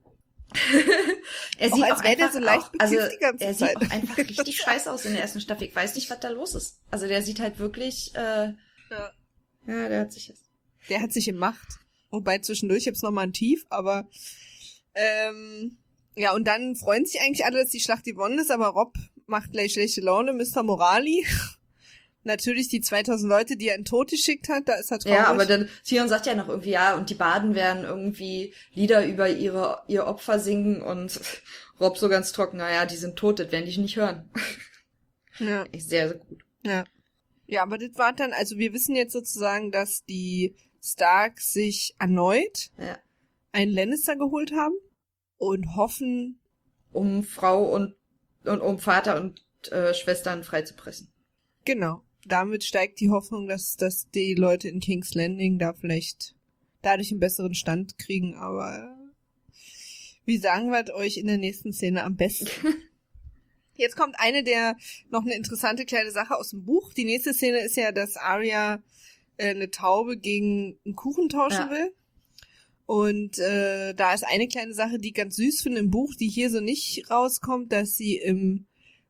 Er Auch sieht als auch wäre der einfach, so leicht auch, also, bekifft die ganze er Zeit. sieht auch einfach richtig scheiße aus in der ersten Staffel. Ich weiß nicht, was da los ist. Also der sieht halt wirklich, äh, Ja. ja, der hat sich jetzt. Der hat sich gemacht. Wobei zwischendurch gibt's noch mal ein Tief, aber ähm, ja, und dann freuen sich eigentlich alle, dass die Schlacht gewonnen ist, aber Rob macht gleich schlechte Laune, Mister Morali. Natürlich die zweitausend Leute, die er in Tod geschickt hat, da ist er traurig. Ja, aber dann, Theon sagt ja noch irgendwie, ja, und die Baden werden irgendwie Lieder über ihre, ihr Opfer singen und Rob so ganz trocken, naja, die sind tot, das werden die nicht hören. Ja, Echt sehr, sehr gut. ja. Ja, aber das war dann, also wir wissen jetzt sozusagen, dass die Starks sich erneut Ja. einen Lannister geholt haben und hoffen, Um Frau und, und um Vater und äh, Schwestern freizupressen. genau, damit steigt die Hoffnung, dass, dass die Leute in King's Landing da vielleicht dadurch einen besseren Stand kriegen, aber wie sagen wir euch in der nächsten Szene am besten? Jetzt kommt eine der, noch eine interessante kleine Sache aus dem Buch. Die nächste Szene ist ja, dass Arya äh, eine Taube gegen einen Kuchen tauschen Ja. will. Und äh, da ist eine kleine Sache, die ich ganz süß finde im Buch, die hier so nicht rauskommt, dass sie im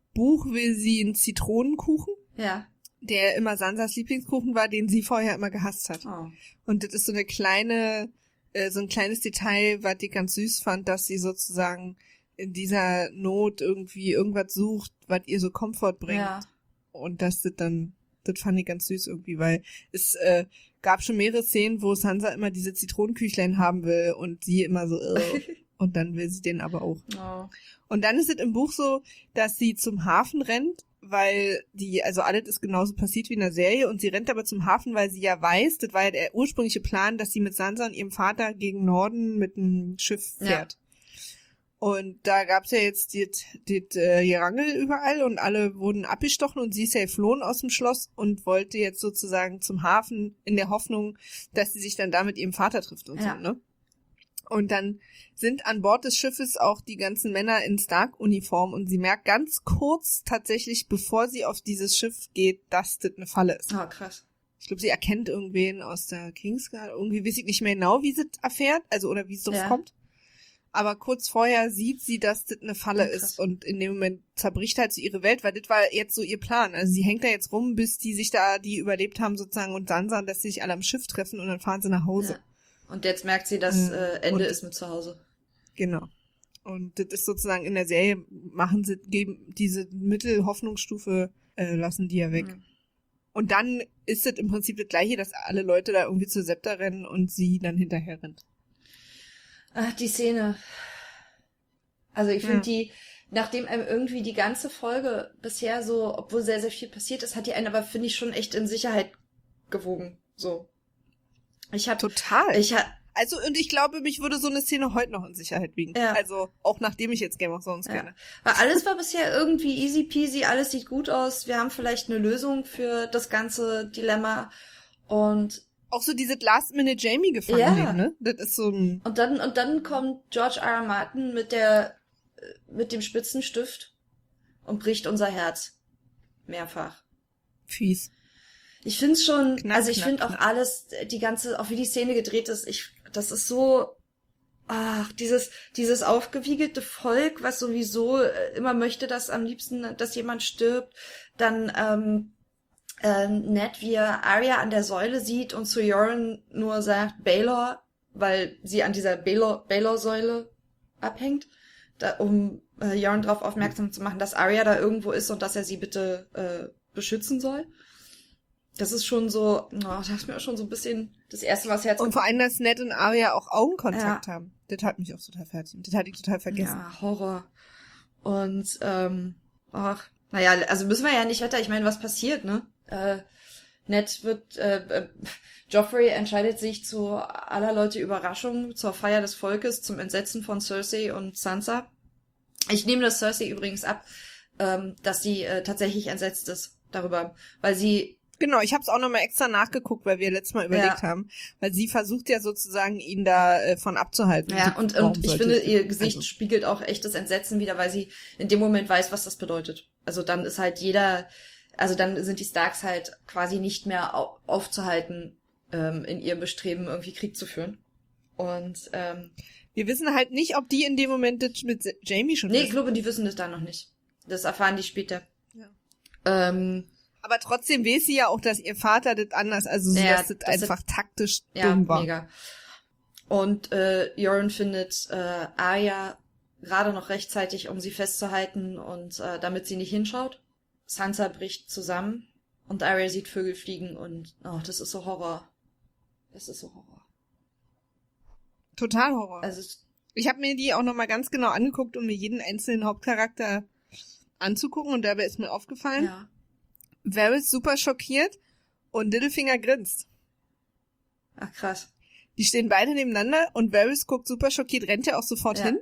Buch will sie einen Zitronenkuchen, Ja. der immer Sansas Lieblingskuchen war, den sie vorher immer gehasst hat. Oh. Und das ist so eine kleine, äh, so ein kleines Detail, was ich ganz süß fand, dass sie sozusagen in dieser Not irgendwie irgendwas sucht, was ihr so Komfort bringt. Ja. Und das sind dann, das fand ich ganz süß irgendwie, weil es äh, gab schon mehrere Szenen, wo Sansa immer diese Zitronenküchlein haben will und sie immer so, äh, und dann will sie den aber auch. Oh. Und dann ist es im Buch so, dass sie zum Hafen rennt, weil die, also alles ist genauso passiert wie in der Serie und sie rennt aber zum Hafen, weil sie ja weiß, das war ja der ursprüngliche Plan, dass sie mit Sansa und ihrem Vater gegen Norden mit einem Schiff fährt. Ja. Und da gab's ja jetzt das äh, Gerangel überall und alle wurden abgestochen und sie ist ja geflohen aus dem Schloss und wollte jetzt sozusagen zum Hafen in der Hoffnung, dass sie sich dann da mit ihrem Vater trifft und ja. so, ne? Und dann sind an Bord des Schiffes auch die ganzen Männer in Stark-Uniform und sie merkt ganz kurz tatsächlich, bevor sie auf dieses Schiff geht, dass das eine Falle ist. Oh, krass. Ich glaube, sie erkennt irgendwen aus der Kingsguard. Irgendwie weiß ich nicht mehr genau, wie sie das erfährt, also oder wie es drauf Ja. kommt. Aber kurz vorher sieht sie, dass das eine Falle Oh, ist und in dem Moment zerbricht halt so ihre Welt, weil das war jetzt so ihr Plan. Also sie hängt da jetzt rum, bis die sich da, die überlebt haben sozusagen und Sansa, dass sie sich alle am Schiff treffen und dann fahren sie nach Hause. Ja. Und jetzt merkt sie, dass äh, Ende und, ist mit zu Hause. Genau. Und das ist sozusagen in der Serie, machen sie, geben diese Mittelhoffnungsstufe, äh, lassen die ja weg. Mhm. Und dann ist es im Prinzip das Gleiche, dass alle Leute da irgendwie zur Septa rennen und sie dann hinterher rennt. Ach, die Szene. Also ich finde Ja. die, nachdem einem irgendwie die ganze Folge bisher so, obwohl sehr, sehr viel passiert ist, hat die einen aber, finde ich, schon echt in Sicherheit gewogen. So. Ich hab, Total. ich hab, Also, und ich glaube, mich würde so eine Szene heute noch in Sicherheit wiegen. Ja. Also, auch nachdem ich jetzt Game of Thrones ja. kenne. Weil alles war bisher irgendwie easy peasy, alles sieht gut aus, wir haben vielleicht eine Lösung für das ganze Dilemma und Auch so diese Last-Minute-Jamie gefangen Ja. nehmen, ne? Das ist so ein... Und dann, und dann kommt George R. R. Martin mit der, mit dem Spitzenstift und bricht unser Herz. Mehrfach. Fies. Ich find's schon, Knapp, also ich knapp, finde auch knapp. alles, die ganze, auch wie die Szene gedreht ist, ich, das ist so, ach, dieses, dieses aufgewiegelte Volk, was sowieso äh, immer möchte, dass am liebsten, dass jemand stirbt, dann, ähm, äh, Ned, wie er Arya an der Säule sieht und zu Yoren nur sagt, Baelor, weil sie an dieser Baelor, Baelor-Säule abhängt, da, um äh, Yoren darauf aufmerksam zu machen, dass Arya da irgendwo ist und dass er sie bitte äh, beschützen soll. Das ist schon so, oh, das ist mir auch schon so ein bisschen das erste, was Herz... Und vor allem, dass Ned und Arya auch Augenkontakt Ja. haben. Das hat mich auch total fertig. Das hatte ich total vergessen. Ja, Horror. Und, ähm, ach, naja, also müssen wir ja nicht weiter, ich meine, was passiert, ne? Äh, Ned wird, äh, äh, Joffrey entscheidet sich zu aller Leute Überraschung zur Feier des Volkes, zum Entsetzen von Cersei und Sansa. Ich nehme das Cersei übrigens ab, ähm, dass sie äh, tatsächlich entsetzt ist darüber, weil sie Genau, ich habe es auch nochmal extra nachgeguckt, weil wir letztes Mal überlegt Ja. haben. Weil sie versucht ja sozusagen, ihn da äh, von abzuhalten. Ja, und, Warum und ich sollte finde, sie- ihr Gesicht also, spiegelt auch echtes Entsetzen wieder, weil sie in dem Moment weiß, was das bedeutet. Also dann ist halt jeder, also dann sind die Starks halt quasi nicht mehr au- aufzuhalten, ähm, in ihrem Bestreben, irgendwie Krieg zu führen. Und, ähm, wir wissen halt nicht, ob die in dem Moment das mit Jamie schon nee, ich wissen. glaube, die wissen das da noch nicht. Das erfahren die später. Ja. Ähm, Aber trotzdem weiß sie ja auch, dass ihr Vater das anders, also so, Ja, dass das das einfach taktisch ja, dumm war. mega. Und äh, Yoren findet äh, Arya gerade noch rechtzeitig, um sie festzuhalten und äh, damit sie nicht hinschaut. Sansa bricht zusammen und Arya sieht Vögel fliegen und oh, das ist so Horror. Das ist so Horror. Total Horror. Also es- Ich habe mir die auch nochmal ganz genau angeguckt, um mir jeden einzelnen Hauptcharakter anzugucken und dabei ist mir aufgefallen, ja. Varys super schockiert und Littlefinger grinst. Ach krass. Die stehen beide nebeneinander und Varys guckt super schockiert, rennt ja auch sofort Ja. hin.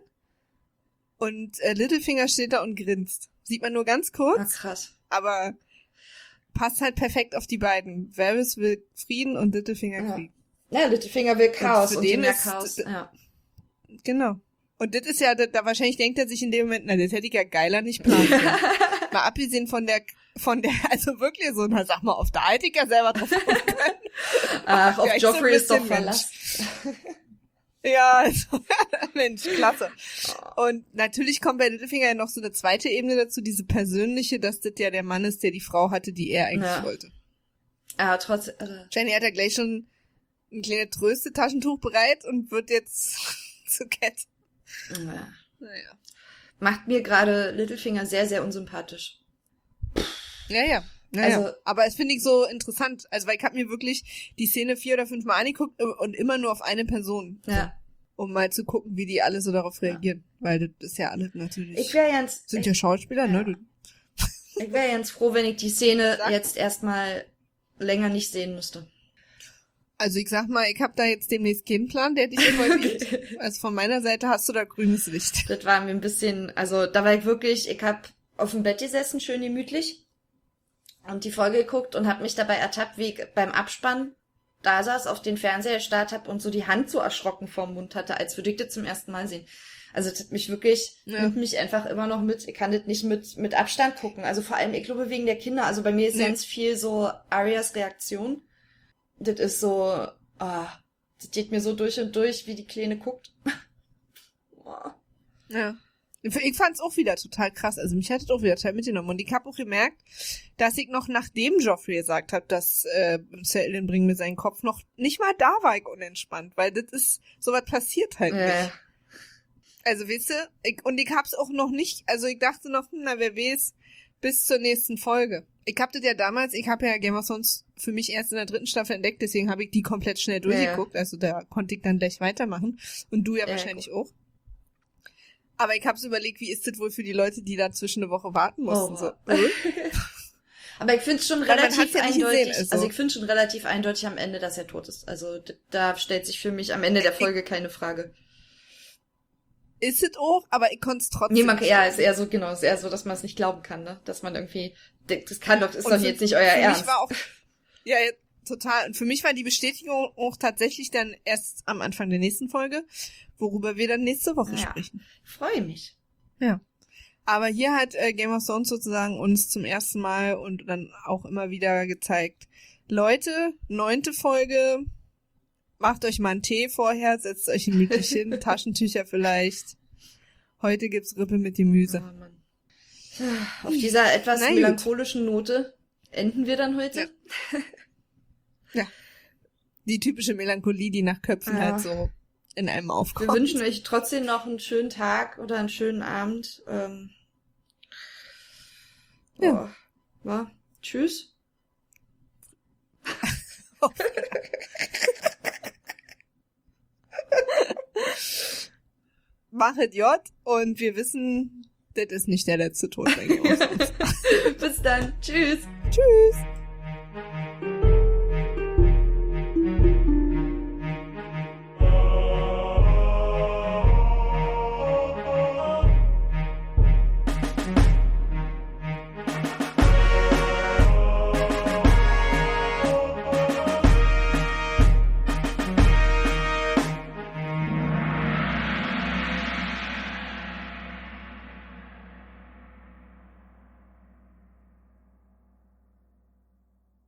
Und äh, Littlefinger steht da und grinst. Sieht man nur ganz kurz, Ach krass. aber passt halt perfekt auf die beiden. Varys will Frieden und Littlefinger Ja. Krieg. Ja, Littlefinger will Chaos für und, je den mehr ist- Chaos. d- Ja. Genau. Und das ist ja, da, da wahrscheinlich denkt er sich in dem Moment, na, das hätte ich ja geiler nicht planen können. Mal abgesehen von der, von der, also wirklich so, na sag mal, auf der hätte ich ja selber drauf kommen können. Ach, auf Ja, ich so ein Joffrey ist doch bisschen Verlass. Ja, also, Mensch, klasse. Und natürlich kommt bei Littlefinger ja noch so eine zweite Ebene dazu, diese persönliche, dass das ja der Mann ist, der die Frau hatte, die er eigentlich Ja. wollte. Aber trotzdem, also, Jenny hat ja gleich schon ein kleines Tröste-Taschentuch bereit und wird jetzt zu Cat. ja. Naja. Macht mir gerade Littlefinger sehr, sehr unsympathisch. Ja, ja. Naja. Also- Aber es finde ich so interessant. Also, weil ich habe mir wirklich die Szene vier oder fünf Mal angeguckt und immer nur auf eine Person. Ja. Um mal zu gucken, wie die alle so darauf reagieren. Weil das ist ja alles natürlich. Ich wäre ganz, sind ich, ja Schauspieler, ja. ne? ich wäre ganz froh, wenn ich die Szene Sag. jetzt erstmal länger nicht sehen müsste. Also ich sag mal, ich habe da jetzt demnächst keinen Plan, der dich involviert. Also von meiner Seite hast du da grünes Licht. Das war mir ein bisschen, also da war ich wirklich, ich hab auf dem Bett gesessen, schön gemütlich, und die Folge geguckt und hab mich dabei ertappt, wie ich beim Abspann da saß, auf den Fernseher gestarrt hab und so die Hand so erschrocken vorm Mund hatte, als würde ich das zum ersten Mal sehen. Also das hat mich wirklich, Ja. nimmt mich einfach immer noch mit, ich kann das nicht mit mit Abstand gucken. Also vor allem, ich glaube, wegen der Kinder, also bei mir ist Nee. ganz viel so Arias Reaktion. Das ist so, ah, das geht mir so durch und durch, wie die Kleine guckt. Oh. Ja. Ich fand's auch wieder total krass. Also mich hat es auch wieder total mitgenommen. Und ich habe auch gemerkt, dass ich noch nachdem Joffrey gesagt hat, dass äh, Sir Ilyn bringt mir seinen Kopf, noch nicht mal da war ich unentspannt. Weil das ist, sowas passiert halt Äh. nicht. Also weißt du, ich, und ich hab's auch noch nicht, also ich dachte noch, hm, na wer weiß, bis zur nächsten Folge. Ich hab das ja damals, ich habe ja Game of Thrones für mich erst in der dritten Staffel entdeckt, deswegen habe ich die komplett schnell durchgeguckt, Ja. also da konnte ich dann gleich weitermachen. Und du ja, Ja, wahrscheinlich auch. Aber ich hab's überlegt, wie ist das wohl für die Leute, die da zwischen eine Woche warten mussten. Oh. So. Aber ich finde es schon Weil man relativ hat's ja nicht eindeutig, gesehen, also. also ich finde schon relativ eindeutig am Ende, dass er tot ist. Also d- da stellt sich für mich am Ende der Folge keine Frage. Ist es auch, aber ich konnte es trotzdem. Nee, man, nicht ja, glauben. ist eher so, genau, ist eher so, dass man es nicht glauben kann, ne? Dass man irgendwie, das kann doch, ist Und doch für- jetzt nicht euer für Ernst. Mich war auch, ja, ja, total. Und für mich war die Bestätigung auch tatsächlich dann erst am Anfang der nächsten Folge, worüber wir dann nächste Woche Ja. sprechen. Ich freue mich. Ja. Aber hier hat äh, Game of Thrones sozusagen uns zum ersten Mal und dann auch immer wieder gezeigt, Leute, neunte Folge, macht euch mal einen Tee vorher, setzt euch gemütlich hin, Taschentücher vielleicht. Heute gibt's Rippe mit Gemüse. Oh, Mann. Auf dieser etwas Na gut. melancholischen Note enden wir dann heute. Die typische Melancholie, die nach Köpfen Ja. halt so in einem Wir aufkommt. wünschen euch trotzdem noch einen schönen Tag oder einen schönen Abend. Ähm, Ja. oh, ja. Tschüss. Machet J und wir wissen, das ist nicht der letzte Tod bei Game of Thrones. Bis dann. Tschüss. Tschüss.